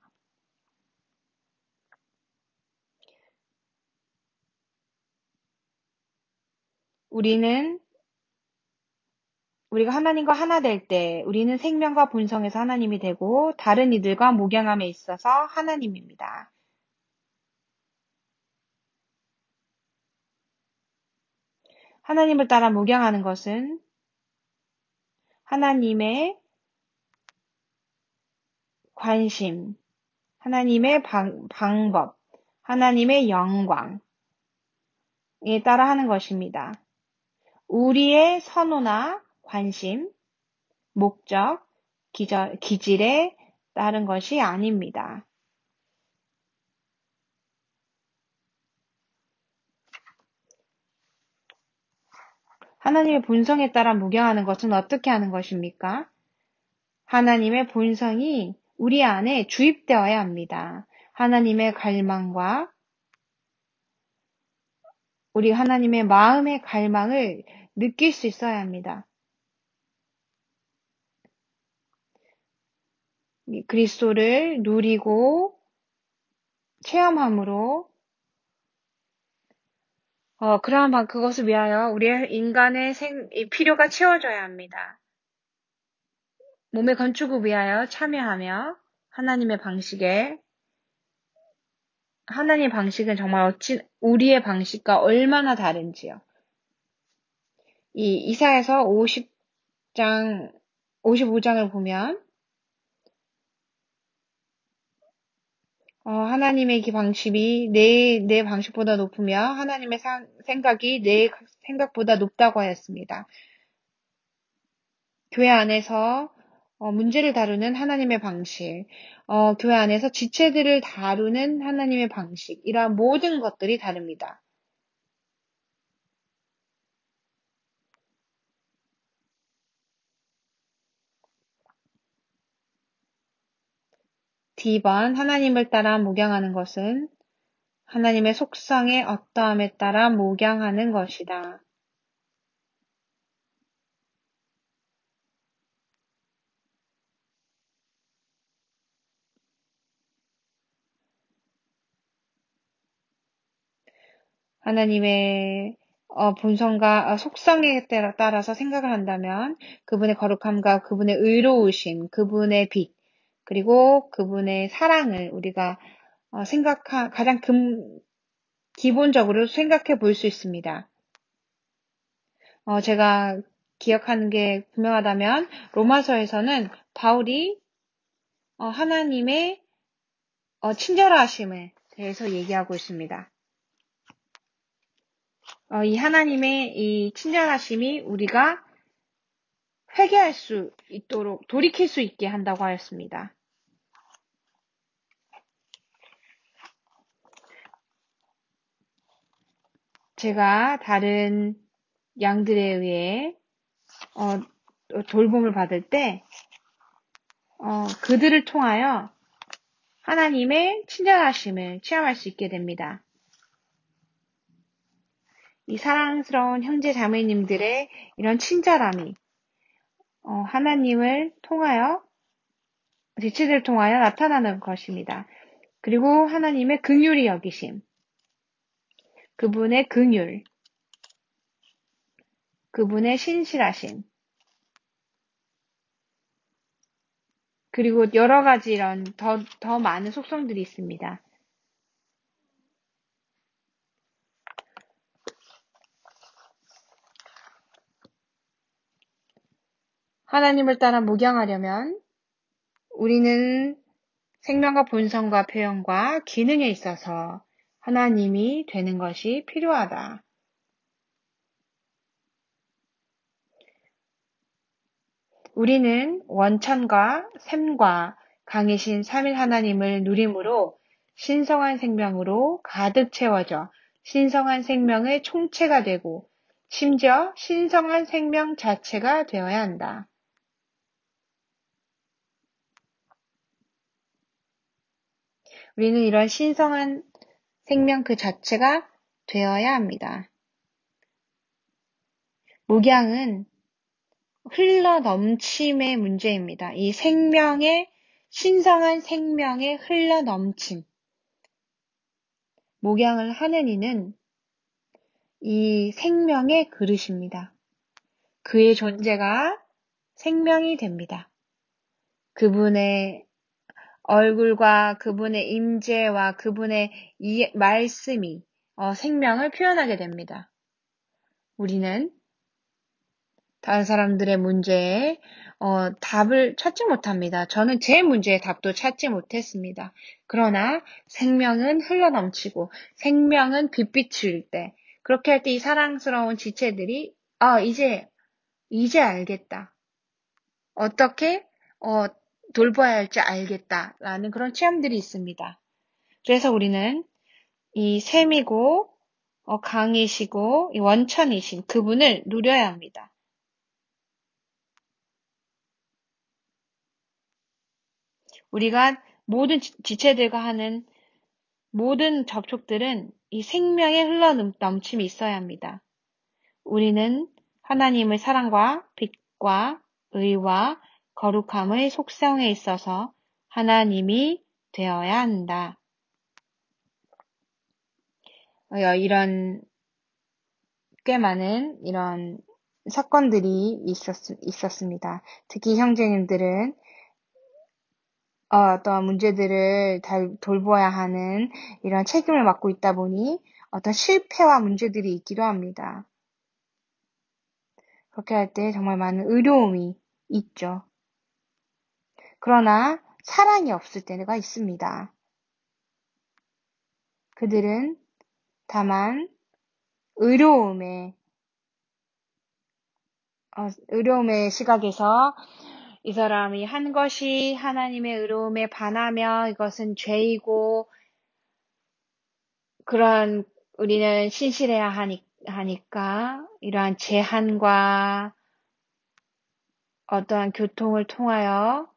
우리는 우리가 하나님과 하나 될 때 우리는 생명과 본성에서 하나님이 되고 다른 이들과 목양함에 있어서 하나님입니다. 하나님을 따라 목양하는 것은 하나님의 관심, 하나님의 방법, 하나님의 영광에 따라 하는 것입니다. 우리의 선호나 관심, 목적, 기질에 따른 것이 아닙니다. 하나님의 본성에 따라 목양하는 것은 어떻게 하는 것입니까? 하나님의 본성이 우리 안에 주입되어야 합니다. 하나님의 갈망과 우리 하나님의 마음의 갈망을 느낄 수 있어야 합니다. 그리스도를 누리고 체험함으로 그러한 그것을 위하여 우리의 인간의 필요가 채워져야 합니다. 몸의 건축을 위하여 참여하며 하나님의 방식은 정말 우리의 방식과 얼마나 다른지요. 이 이사야서 55장을 보면 하나님의 방식이 내 방식보다 높으며 하나님의 생각이 내 생각보다 높다고 하였습니다. 교회 안에서 문제를 다루는 하나님의 방식, 교회 안에서 지체들을 다루는 하나님의 방식, 이러한 모든 것들이 다릅니다. D번 하나님을 따라 목양하는 것은 하나님의 속성의 어떠함에 따라 목양하는 것이다. 하나님의 본성과 속성에 따라서 생각을 한다면 그분의 거룩함과 그분의 의로우심, 그분의 빛, 그리고 그분의 사랑을 우리가 가장 기본적으로 생각해 볼 수 있습니다. 제가 기억하는 게 분명하다면 로마서에서는 바울이 하나님의 친절하심에 대해서 얘기하고 있습니다. 이 하나님의 이 친절하심이 우리가 회개할 수 있도록 돌이킬 수 있게 한다고 하였습니다. 제가 다른 양들에 의해 돌봄을 받을 때 그들을 통하여 하나님의 친절하심을 체험할 수 있게 됩니다. 이 사랑스러운 형제 자매님들의 이런 친절함이 하나님을 통하여 지체들을 통하여 나타나는 것입니다. 그리고 하나님의 긍휼히 여기심, 그분의 긍휼, 그분의 신실하심, 그리고 여러 가지 이런 더 많은 속성들이 있습니다. 하나님을 따라 목양하려면 우리는 생명과 본성과 표현과 기능에 있어서 하나님이 되는 것이 필요하다. 우리는 원천과 샘과 강이신 삼일 하나님을 누림으로 신성한 생명으로 가득 채워져 신성한 생명의 총체가 되고 심지어 신성한 생명 자체가 되어야 한다. 우리는 이런 신성한 생명 그 자체가 되어야 합니다. 목양은 흘러 넘침의 문제입니다. 이 신성한 생명의 흘러 넘침. 목양을 하는 이는 이 생명의 그릇입니다. 그의 존재가 생명이 됩니다. 그분의 얼굴과 그분의 임재와 그분의 말씀이 생명을 표현하게 됩니다. 우리는 다른 사람들의 문제에 답을 찾지 못합니다. 저는 제 문제의 답도 찾지 못했습니다. 그러나 생명은 흘러넘치고 생명은 빛비칠 때, 그렇게 할 때 이 사랑스러운 지체들이 이제 알겠다. 어떻게 돌봐야 할지 알겠다라는 그런 체험들이 있습니다. 그래서 우리는 이 샘이고 강이시고 이 원천이신 그분을 누려야 합니다. 우리가 모든 지체들과 하는 모든 접촉들은 이 생명의 흘러넘침이 있어야 합니다. 우리는 하나님의 사랑과 빛과 의와 거룩함의 속성에 있어서 하나님이 되어야 한다. 이런 꽤 많은 이런 사건들이 있었습니다. 특히 형제님들은 어떤 문제들을 돌보아야 하는 이런 책임을 맡고 있다 보니 어떤 실패와 문제들이 있기도 합니다. 그렇게 할 때 정말 많은 어려움이 있죠. 그러나 사랑이 없을 때가 있습니다. 그들은 다만 의로움의 시각에서 이 사람이 한 것이 하나님의 의로움에 반하며 이것은 죄이고 그런 우리는 신실해야 하니까 이러한 제한과 어떠한 교통을 통하여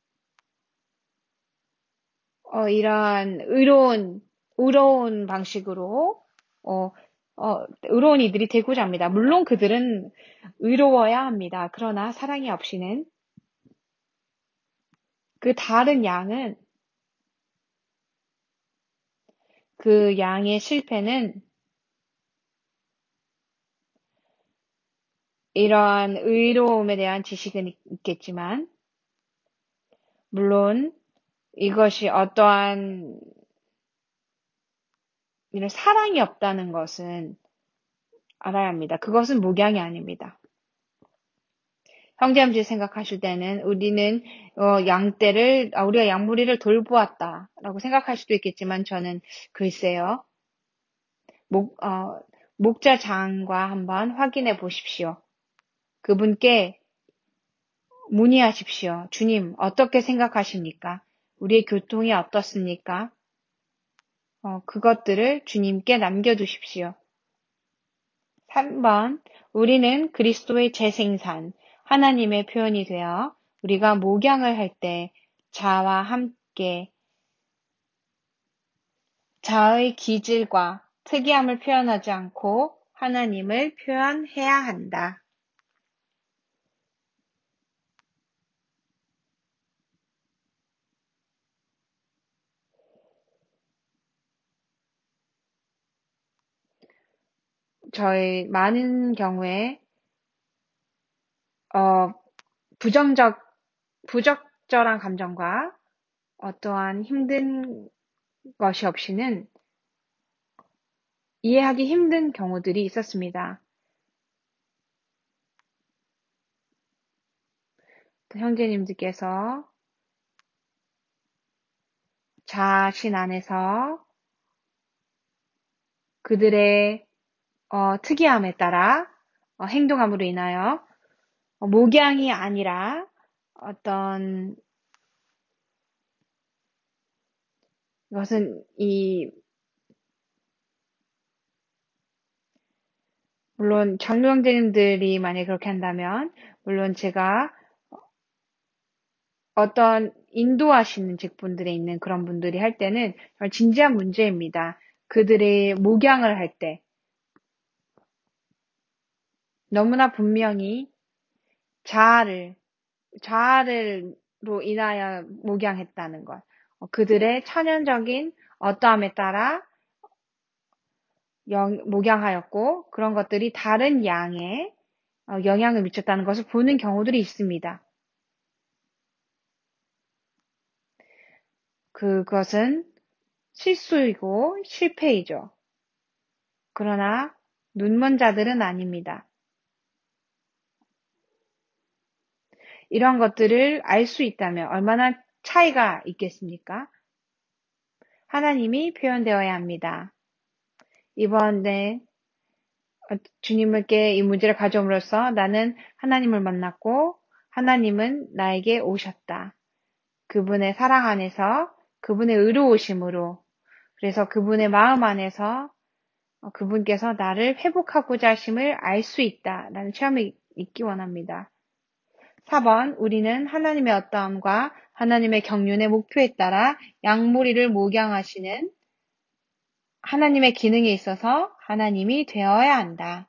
이러한 의로운 방식으로 의로운 이들이 되고자 합니다. 물론 그들은 의로워야 합니다. 그러나 사랑이 없이는 그 다른 양은 그 양의 실패는 이러한 의로움에 대한 지식은 있겠지만 물론 이것이 어떠한 이런 사랑이 없다는 것은 알아야 합니다. 그것은 목양이 아닙니다. 형제님들이 생각하실 때는 우리는 우리가 양무리를 돌보았다라고 생각할 수도 있겠지만 저는 글쎄요. 목자장과 한번 확인해 보십시오. 그분께 문의하십시오. 주님, 어떻게 생각하십니까? 우리의 교통이 어떻습니까? 그것들을 주님께 남겨두십시오. 3번, 우리는 그리스도의 재생산, 하나님의 표현이 되어 우리가 목양을 할 때 자와 함께 자의 기질과 특이함을 표현하지 않고 하나님을 표현해야 한다. 저희 많은 경우에 부적절한 감정과 어떠한 힘든 것이 없이는 이해하기 힘든 경우들이 있었습니다. 형제님들께서 자신 안에서 그들의 특이함에 따라 행동함으로 인하여 목양이 아니라 어떤 이것은 물론 장로형제님들이 만약에 그렇게 한다면 물론 제가 어떤 인도하시는 직분들에 있는 그런 분들이 할 때는 정말 진지한 문제입니다. 그들의 목양을 할 때 너무나 분명히 자아를로 인하여 목양했다는 것. 그들의 천연적인 어떠함에 따라 목양하였고 그런 것들이 다른 양의 영향을 미쳤다는 것을 보는 경우들이 있습니다. 그것은 실수이고 실패이죠. 그러나 눈먼 자들은 아닙니다. 이런 것들을 알 수 있다면 얼마나 차이가 있겠습니까? 하나님이 표현되어야 합니다. 이번에 주님께 이 문제를 가져옴으로써 나는 하나님을 만났고 하나님은 나에게 오셨다. 그분의 사랑 안에서 그분의 의로우심으로 그래서 그분의 마음 안에서 그분께서 나를 회복하고자 하심을 알 수 있다라는 체험이 있기 원합니다. 4번 우리는 하나님의 어떠함과 하나님의 경륜의 목표에 따라 양무리를 목양하시는 하나님의 기능에 있어서 하나님이 되어야 한다.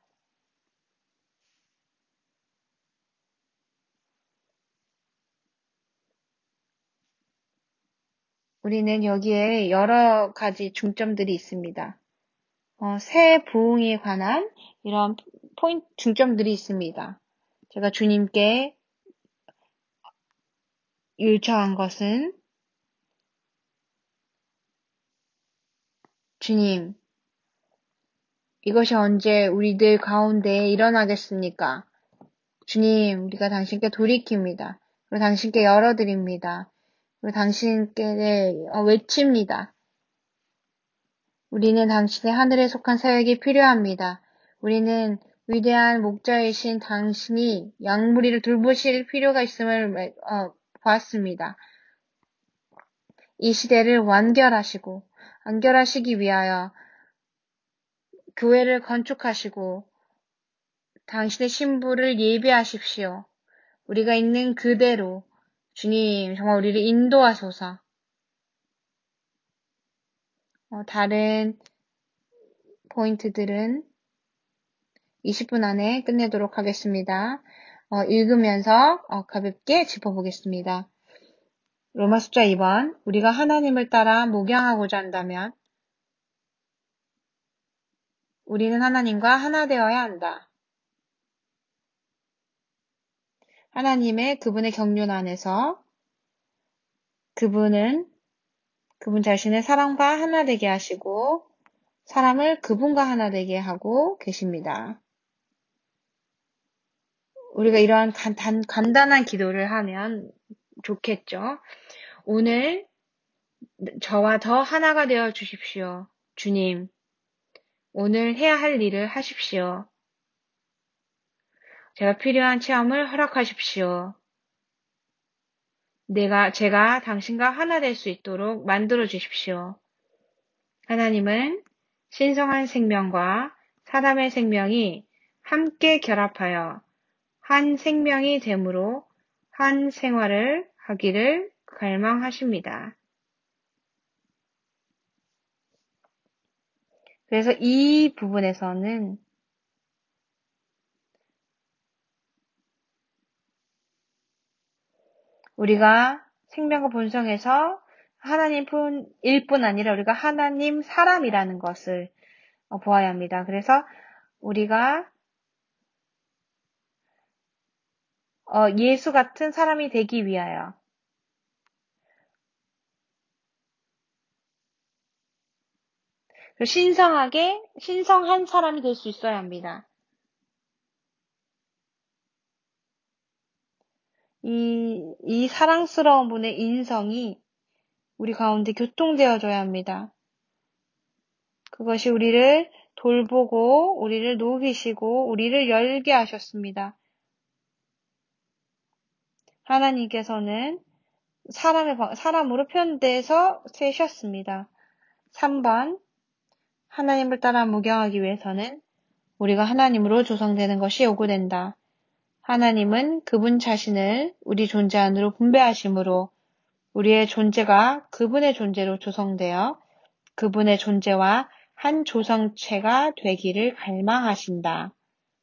우리는 여기에 여러 가지 중점들이 있습니다. 새 부흥에 관한 이런 중점들이 있습니다. 제가 주님께 요청한 것은 주님, 이것이 언제 우리들 가운데 일어나겠습니까? 주님, 우리가 당신께 돌이킵니다. 그리고 당신께 열어드립니다. 그리고 당신께 외칩니다. 우리는 당신의 하늘에 속한 사역이 필요합니다. 우리는 위대한 목자이신 당신이 양무리를 돌보실 필요가 있음을 보았습니다. 이 시대를 완결하시기 위하여 교회를 건축하시고 당신의 신부를 예비하십시오. 우리가 있는 그대로 주님 정말 우리를 인도하소서. 다른 포인트들은 20분 안에 끝내도록 하겠습니다. 읽으면서 가볍게 짚어보겠습니다. 로마 숫자 2번 우리가 하나님을 따라 목양하고자 한다면 우리는 하나님과 하나 되어야 한다. 하나님의 그분의 경륜 안에서 그분 자신의 사랑과 하나 되게 하시고 사람을 그분과 하나 되게 하고 계십니다. 우리가 이러한 간단한 기도를 하면 좋겠죠. 오늘 저와 더 하나가 되어 주십시오. 주님, 오늘 해야 할 일을 하십시오. 제가 필요한 체험을 허락하십시오. 제가 당신과 하나 될 수 있도록 만들어 주십시오. 하나님은 신성한 생명과 사람의 생명이 함께 결합하여 한 생명이 됨으로 한 생활을 하기를 갈망하십니다. 그래서 이 부분에서는 우리가 생명과 본성에서 하나님일 뿐 아니라 우리가 하나님 사람이라는 것을 보아야 합니다. 그래서 우리가 예수 같은 사람이 되기 위하여 신성한 사람이 될 수 있어야 합니다. 이 사랑스러운 분의 인성이 우리 가운데 교통되어져야 합니다. 그것이 우리를 돌보고, 우리를 녹이시고, 우리를 열게 하셨습니다. 하나님께서는 사람으로 편대해서 세셨습니다. 3번, 하나님을 따라 목양하기 위해서는 우리가 하나님으로 조성되는 것이 요구된다. 하나님은 그분 자신을 우리 존재 안으로 분배하심으로 우리의 존재가 그분의 존재로 조성되어 그분의 존재와 한 조성체가 되기를 갈망하신다.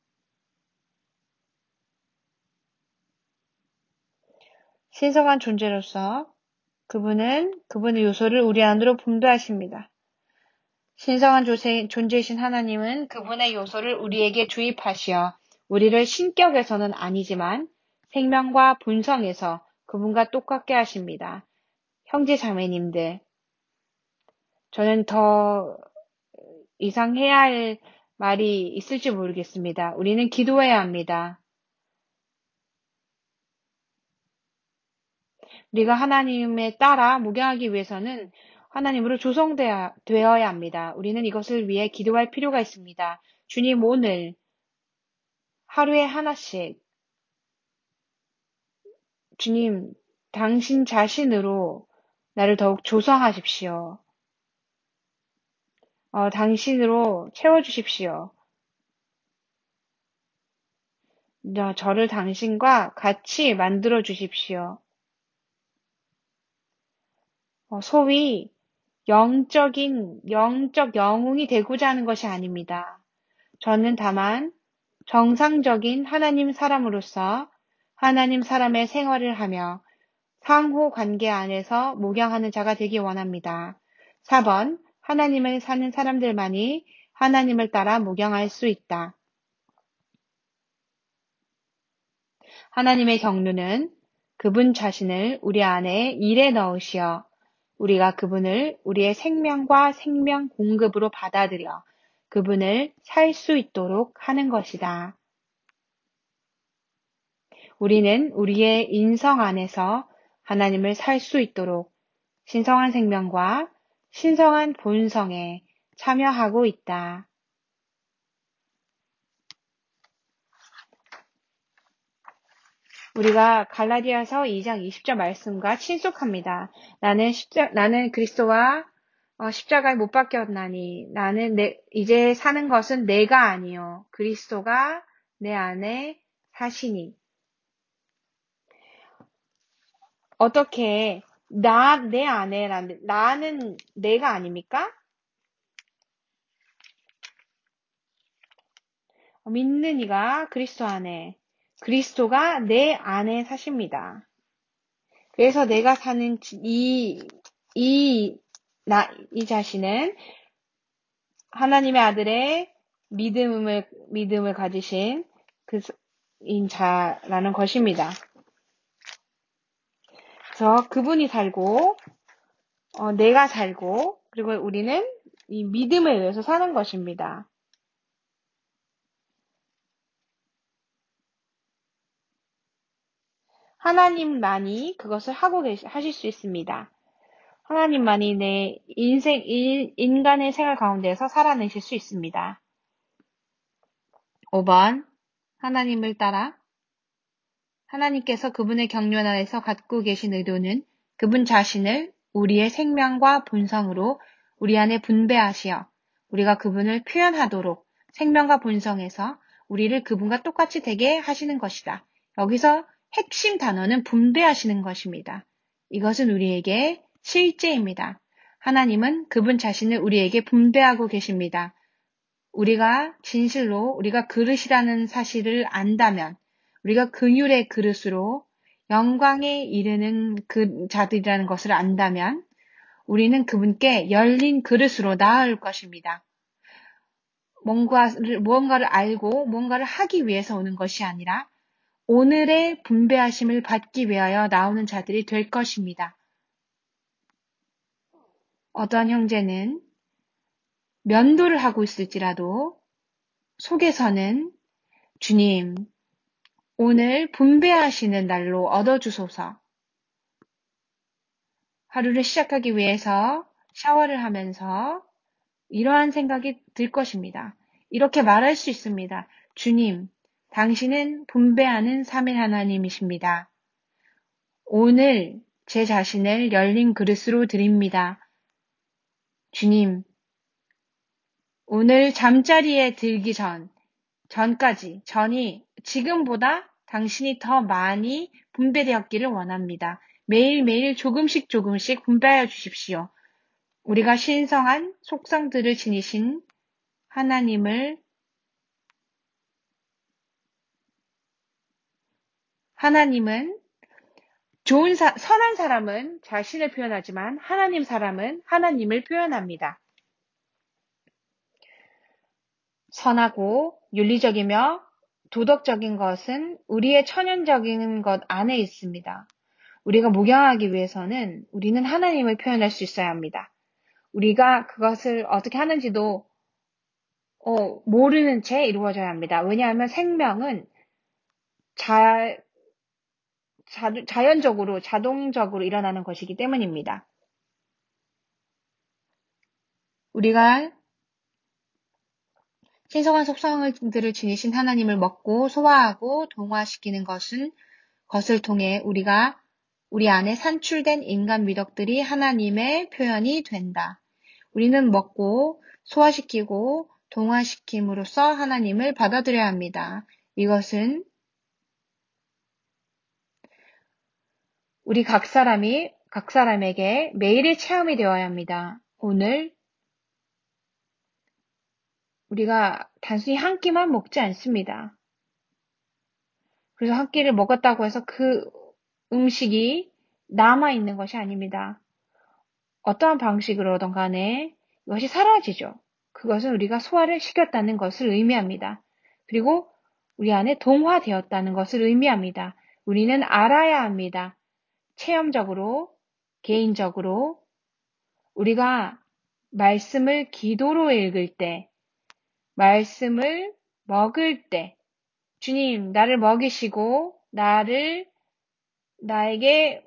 신성한 존재로서 그분의 요소를 우리 안으로 분배하십니다. 신성한 존재이신 하나님은 그분의 요소를 우리에게 주입하시어 우리를 신격에서는 아니지만 생명과 본성에서 그분과 똑같게 하십니다. 형제 자매님들, 저는 더 이상 해야 할 말이 있을지 모르겠습니다. 우리는 기도해야 합니다. 우리가 하나님에 따라 묵양하기 위해서는 하나님으로 조성되어야 합니다. 우리는 이것을 위해 기도할 필요가 있습니다. 주님, 오늘 하루에 하나씩 주님, 당신 자신으로 나를 더욱 조성하십시오. 당신으로 채워주십시오. 저를 당신과 같이 만들어 주십시오. 소위 영적 영웅이 되고자 하는 것이 아닙니다. 저는 다만 정상적인 하나님 사람으로서 하나님 사람의 생활을 하며 상호 관계 안에서 목양하는 자가 되기 원합니다. 4번, 하나님을 사는 사람들만이 하나님을 따라 목양할 수 있다. 하나님의 경륜은 그분 자신을 우리 안에 일에 넣으시어 우리가 그분을 우리의 생명과 생명 공급으로 받아들여 그분을 살 수 있도록 하는 것이다. 우리는 우리의 인성 안에서 하나님을 살 수 있도록 신성한 생명과 신성한 본성에 참여하고 있다. 우리가 갈라디아서 2장 20절 말씀과 친숙합니다. 나는 그리스도와 십자가에 못 박혔나니 나는 이제 사는 것은 내가 아니요 그리스도가 내 안에 사시니. 어떻게 내 안에라는 나는 내가 아닙니까? 믿는 이가 그리스도 안에, 그리스도가 내 안에 사십니다. 그래서 내가 사는 이 자신은 하나님의 아들의 믿음을 가지신 인자라는 것입니다. 그래서 그분이 살고, 내가 살고, 그리고 우리는 이 믿음에 의해서 사는 것입니다. 하나님만이 그것을 하실 수 있습니다. 하나님만이 내 인간의 생활 가운데서 살아내실 수 있습니다. 5번, 하나님을 따라 하나님께서 그분의 경륜 안에서 갖고 계신 의도는 그분 자신을 우리의 생명과 본성으로 우리 안에 분배하시어 우리가 그분을 표현하도록 생명과 본성에서 우리를 그분과 똑같이 되게 하시는 것이다. 여기서 핵심 단어는 분배하시는 것입니다. 이것은 우리에게 실제입니다. 하나님은 그분 자신을 우리에게 분배하고 계십니다. 우리가 진실로 우리가 그릇이라는 사실을 안다면 우리가 긍휼의 그릇으로 영광에 이르는 그 자들이라는 것을 안다면 우리는 그분께 열린 그릇으로 나아올 것입니다. 무언가를 알고 무언가를 하기 위해서 오는 것이 아니라 오늘의 분배하심을 받기 위하여 나오는 자들이 될 것입니다. 어떠한 형제는 면도를 하고 있을지라도 속에서는 주님, 오늘 분배하시는 날로 얻어주소서. 하루를 시작하기 위해서 샤워를 하면서 이러한 생각이 들 것입니다. 이렇게 말할 수 있습니다. 주님, 당신은 분배하는 삼위 하나님이십니다. 오늘 제 자신을 열린 그릇으로 드립니다. 주님, 오늘 잠자리에 들기 전이 지금보다 당신이 더 많이 분배되었기를 원합니다. 매일매일 조금씩 분배하여 주십시오. 우리가 신성한 속성들을 지니신 하나님은 선한 사람은 자신을 표현하지만 하나님 사람은 하나님을 표현합니다. 선하고 윤리적이며 도덕적인 것은 우리의 천연적인 것 안에 있습니다. 우리가 목양하기 위해서는 우리는 하나님을 표현할 수 있어야 합니다. 우리가 그것을 어떻게 하는지도 모르는 채 이루어져야 합니다. 왜냐하면 생명은 자연적으로, 자동적으로 일어나는 것이기 때문입니다. 우리가 신성한 속성들을 지니신 하나님을 먹고 소화하고 동화시키는 것을 통해 우리가 우리 안에 산출된 인간 미덕들이 하나님의 표현이 된다. 우리는 먹고 소화시키고 동화시킴으로써 하나님을 받아들여야 합니다. 이것은 우리 각 사람에게 매일의 체험이 되어야 합니다. 오늘 우리가 단순히 한 끼만 먹지 않습니다. 그래서 한 끼를 먹었다고 해서 그 음식이 남아있는 것이 아닙니다. 어떠한 방식으로든 간에 이것이 사라지죠. 그것은 우리가 소화를 시켰다는 것을 의미합니다. 그리고 우리 안에 동화되었다는 것을 의미합니다. 우리는 알아야 합니다. 체험적으로, 개인적으로 우리가 말씀을 기도로 읽을 때, 말씀을 먹을 때, 주님, 나를 먹이시고, 나에게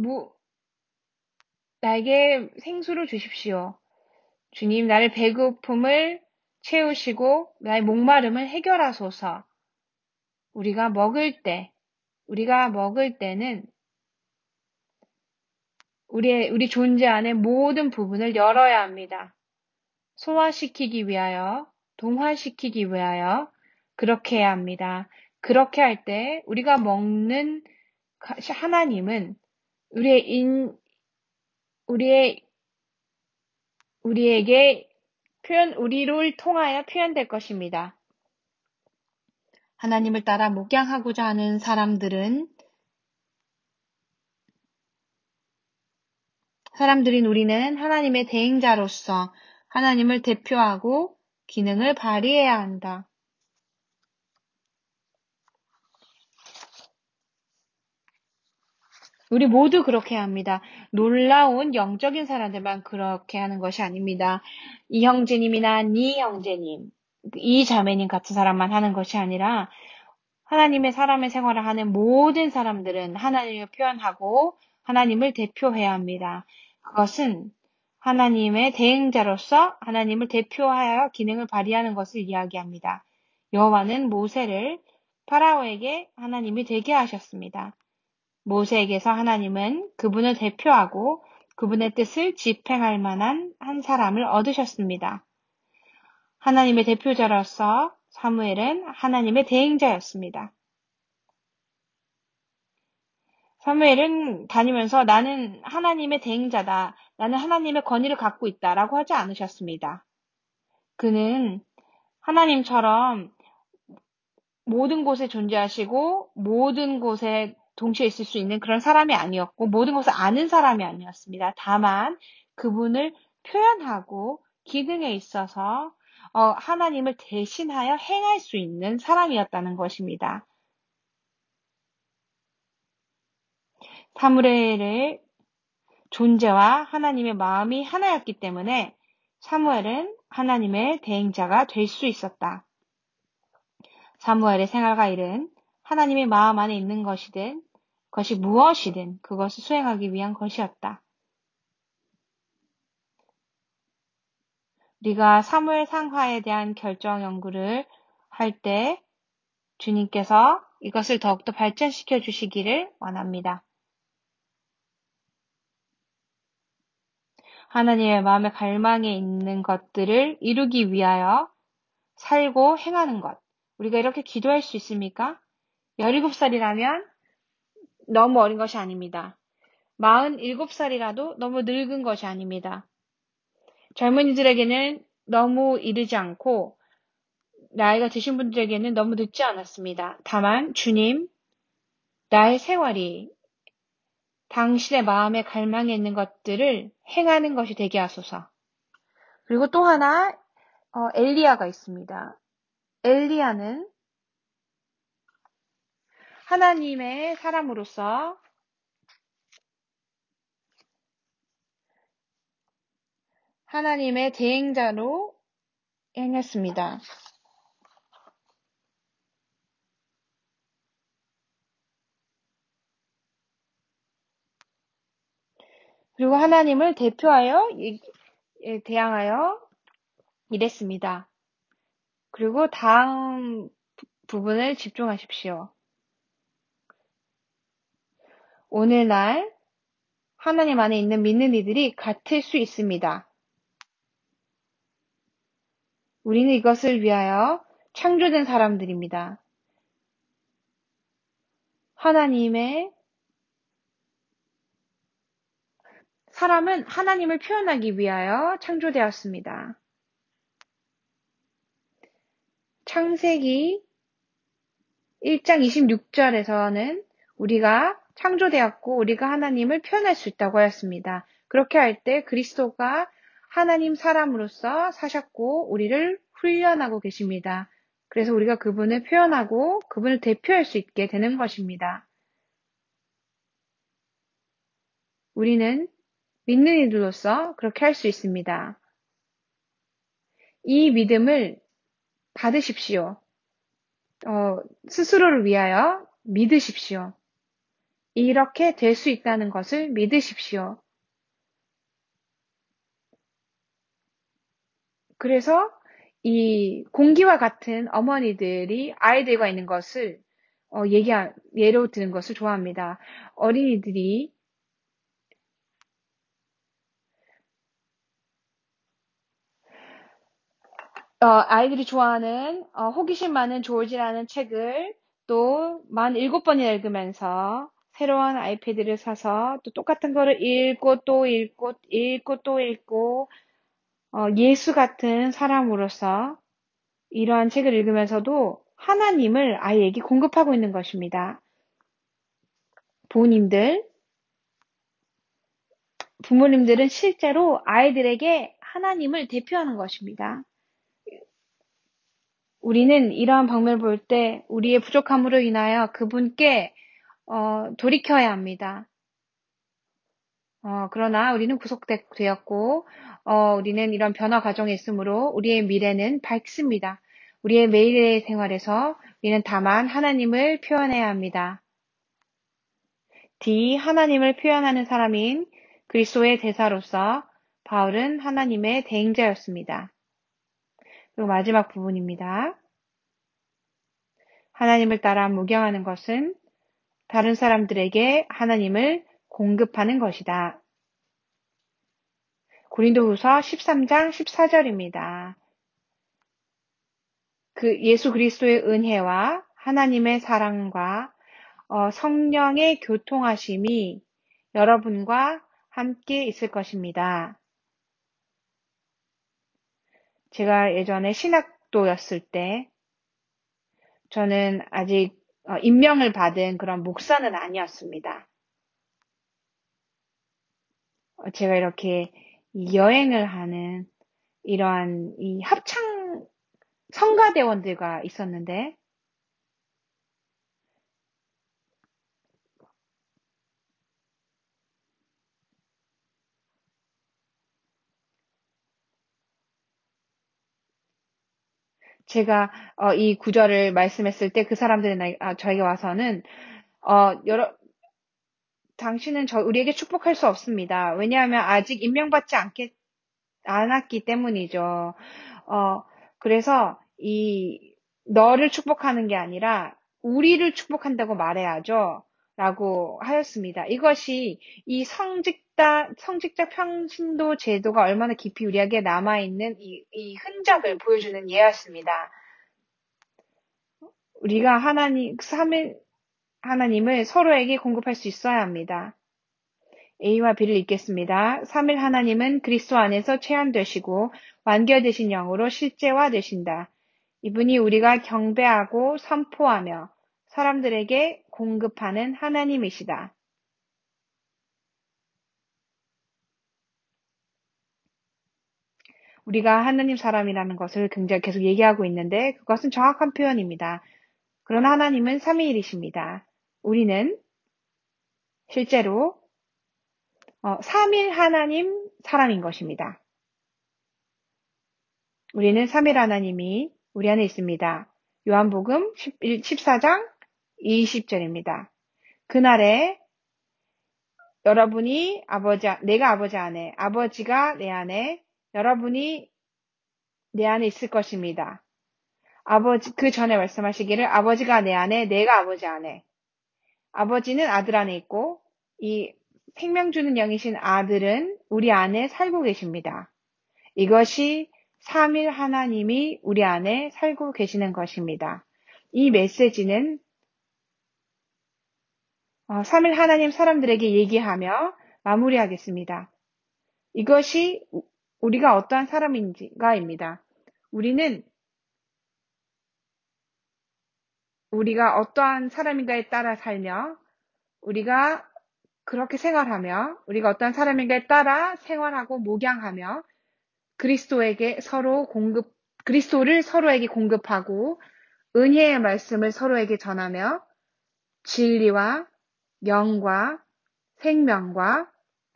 생수를 주십시오. 주님, 나를 배고픔을 채우시고, 나의 목마름을 해결하소서. 우리가 먹을 때는 우리 존재 안의 모든 부분을 열어야 합니다. 소화시키기 위하여, 동화시키기 위하여 그렇게 해야 합니다. 그렇게 할 때 우리가 먹는 하나님은 우리에게 우리를 통하여 표현될 것입니다. 하나님을 따라 목양하고자 하는 사람들인 우리는 하나님의 대행자로서 하나님을 대표하고 기능을 발휘해야 한다. 우리 모두 그렇게 해야 합니다. 놀라운 영적인 사람들만 그렇게 하는 것이 아닙니다. 이 형제님이나 니 형제님, 이 자매님 같은 사람만 하는 것이 아니라 하나님의 사람의 생활을 하는 모든 사람들은 하나님을 표현하고 하나님을 대표해야 합니다. 그것은 하나님의 대행자로서 하나님을 대표하여 기능을 발휘하는 것을 이야기합니다. 여호와는 모세를 파라오에게 하나님이 되게 하셨습니다. 모세에게서 하나님은 그분을 대표하고 그분의 뜻을 집행할 만한 한 사람을 얻으셨습니다. 하나님의 대표자로서 사무엘은 하나님의 대행자였습니다. 사무엘은 다니면서 나는 하나님의 대행자다. 나는 하나님의 권위를 갖고 있다. 라고 하지 않으셨습니다. 그는 하나님처럼 모든 곳에 존재하시고 모든 곳에 동시에 있을 수 있는 그런 사람이 아니었고 모든 것을 아는 사람이 아니었습니다. 다만 그분을 표현하고 기능에 있어서 하나님을 대신하여 행할 수 있는 사람이었다는 것입니다. 사무엘의 존재와 하나님의 마음이 하나였기 때문에 사무엘은 하나님의 대행자가 될 수 있었다. 사무엘의 생활과 일은 하나님의 마음 안에 있는 것이 무엇이든 그것을 수행하기 위한 것이었다. 우리가 사무엘 상하에 대한 결정 연구를 할 때 주님께서 이것을 더욱더 발전시켜 주시기를 원합니다. 하나님의 마음의 갈망에 있는 것들을 이루기 위하여 살고 행하는 것. 우리가 이렇게 기도할 수 있습니까? 17살이라면 너무 어린 것이 아닙니다. 47살이라도 너무 늙은 것이 아닙니다. 젊은이들에게는 너무 이르지 않고 나이가 드신 분들에게는 너무 늦지 않았습니다. 다만 주님, 나의 생활이 당신의 마음에 갈망에 있는 것들을 행하는 것이 되게 하소서. 그리고 또 하나 엘리야가 있습니다. 엘리야는 하나님의 사람으로서 하나님의 대행자로 행했습니다. 그리고 하나님을 대표하여 대항하여 일했습니다. 그리고 다음 부분을 집중하십시오. 오늘날 하나님 안에 있는 믿는 이들이 같을 수 있습니다. 우리는 이것을 위하여 창조된 사람들입니다. 사람은 하나님을 표현하기 위하여 창조되었습니다. 창세기 1장 26절에서는 우리가 창조되었고 우리가 하나님을 표현할 수 있다고 하였습니다. 그렇게 할 때 그리스도가 하나님 사람으로서 사셨고 우리를 훈련하고 계십니다. 그래서 우리가 그분을 표현하고 그분을 대표할 수 있게 되는 것입니다. 우리는 믿는 이들로서 그렇게 할 수 있습니다. 이 믿음을 받으십시오. 스스로를 위하여 믿으십시오. 이렇게 될 수 있다는 것을 믿으십시오. 그래서 이 공기와 같은 어머니들이 아이들과 있는 것을 예로 드는 것을 좋아합니다. 어린이들이 아이들이 좋아하는 호기심 많은 조지라는 책을 또 17번이나 읽으면서 새로운 아이패드를 사서 또 똑같은 거를 읽고 또 읽고 읽고 또 읽고 예수 같은 사람으로서 이러한 책을 읽으면서도 하나님을 아이에게 공급하고 있는 것입니다. 부모님들은 실제로 아이들에게 하나님을 대표하는 것입니다. 우리는 이러한 방면을 볼 때 우리의 부족함으로 인하여 그분께 돌이켜야 합니다. 그러나 우리는 구속되었고 우리는 이런 변화 과정에 있으므로 우리의 미래는 밝습니다. 우리의 매일의 생활에서 우리는 다만 하나님을 표현해야 합니다. 하나님을 표현하는 사람인 그리스도의 대사로서 바울은 하나님의 대행자였습니다. 그리고 마지막 부분입니다. 하나님을 따라 묵양하는 것은 다른 사람들에게 하나님을 공급하는 것이다. 고린도후서 13장 14절입니다. 그 예수 그리스도의 은혜와 하나님의 사랑과 성령의 교통하심이 여러분과 함께 있을 것입니다. 제가 예전에 신학도였을 때 저는 아직 임명을 받은 그런 목사는 아니었습니다. 제가 이렇게 여행을 하는 이러한 이 합창 성가대원들과 있었는데 제가 이 구절을 말씀했을 때 그 사람들이 저에게 와서는 여러 당신은 우리에게 축복할 수 없습니다. 왜냐하면 아직 임명받지 않았기 때문이죠. 그래서 너를 축복하는 게 아니라 우리를 축복한다고 말해야죠. 라고 하였습니다. 이것이 이 성직자 평신도 제도가 얼마나 깊이 우리에게 남아있는 이 흔적을 보여주는 예였습니다. 우리가 하나님을 서로에게 공급할 수 있어야 합니다. A와 B를 읽겠습니다. 3일 하나님은 그리스도 안에서 체현되시고 완결되신 영으로 실제화되신다. 이분이 우리가 경배하고 선포하며 사람들에게 공급하는 하나님이시다. 우리가 하나님 사람이라는 것을 굉장히 계속 얘기하고 있는데 그것은 정확한 표현입니다. 그러나 하나님은 삼위일이십니다. 우리는 실제로 삼일 하나님 사람인 것입니다. 우리는 삼일 하나님이 우리 안에 있습니다. 요한복음 14장 20절입니다. 그날에 여러분이 내가 아버지 안에, 아버지가 내 안에, 여러분이 내 안에 있을 것입니다. 그 전에 말씀하시기를 아버지가 내 안에, 내가 아버지 안에. 아버지는 아들 안에 있고, 이 생명 주는 영이신 아들은 우리 안에 살고 계십니다. 이것이 삼일 하나님이 우리 안에 살고 계시는 것입니다. 이 메시지는 삼일 하나님 사람들에게 얘기하며 마무리하겠습니다. 이것이 우리가 어떠한 사람인가입니다. 우리가 어떠한 사람인가에 따라 살며, 우리가 그렇게 생활하며, 우리가 어떠한 사람인가에 따라 생활하고 목양하며, 그리스도를 서로에게 공급하고, 은혜의 말씀을 서로에게 전하며, 진리와 영과 생명과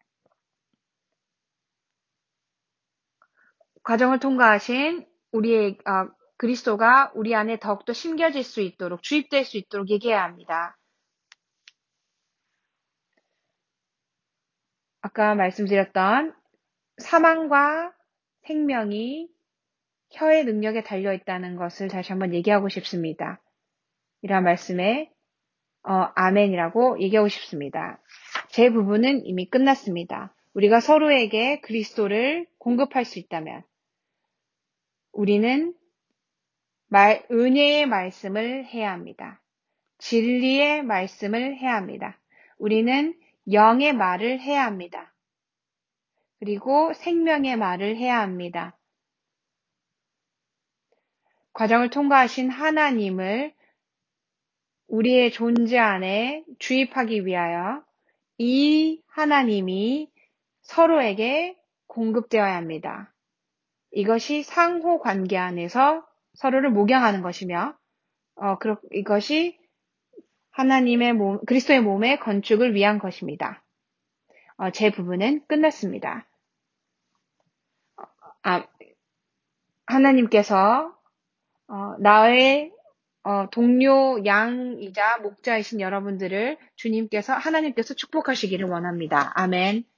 과정을 통과하신 그리스도가 우리 안에 더욱더 심겨질 수 있도록, 주입될 수 있도록 얘기해야 합니다. 아까 말씀드렸던 사망과 생명이 혀의 능력에 달려있다는 것을 다시 한번 얘기하고 싶습니다. 이러한 말씀에 아멘이라고 얘기하고 싶습니다. 제 부분은 이미 끝났습니다. 우리가 서로에게 그리스도를 공급할 수 있다면 우리는 은혜의 말씀을 해야 합니다. 진리의 말씀을 해야 합니다. 우리는 영의 말을 해야 합니다. 그리고 생명의 말을 해야 합니다. 과정을 통과하신 하나님을 우리의 존재 안에 주입하기 위하여 이 하나님이 서로에게 공급되어야 합니다. 이것이 상호 관계 안에서 서로를 목양하는 것이며, 이것이 그리스도의 몸의 건축을 위한 것입니다. 제 부분은 끝났습니다. 하나님께서 나의 동료 양이자 목자이신 여러분들을 하나님께서 축복하시기를 원합니다. 아멘.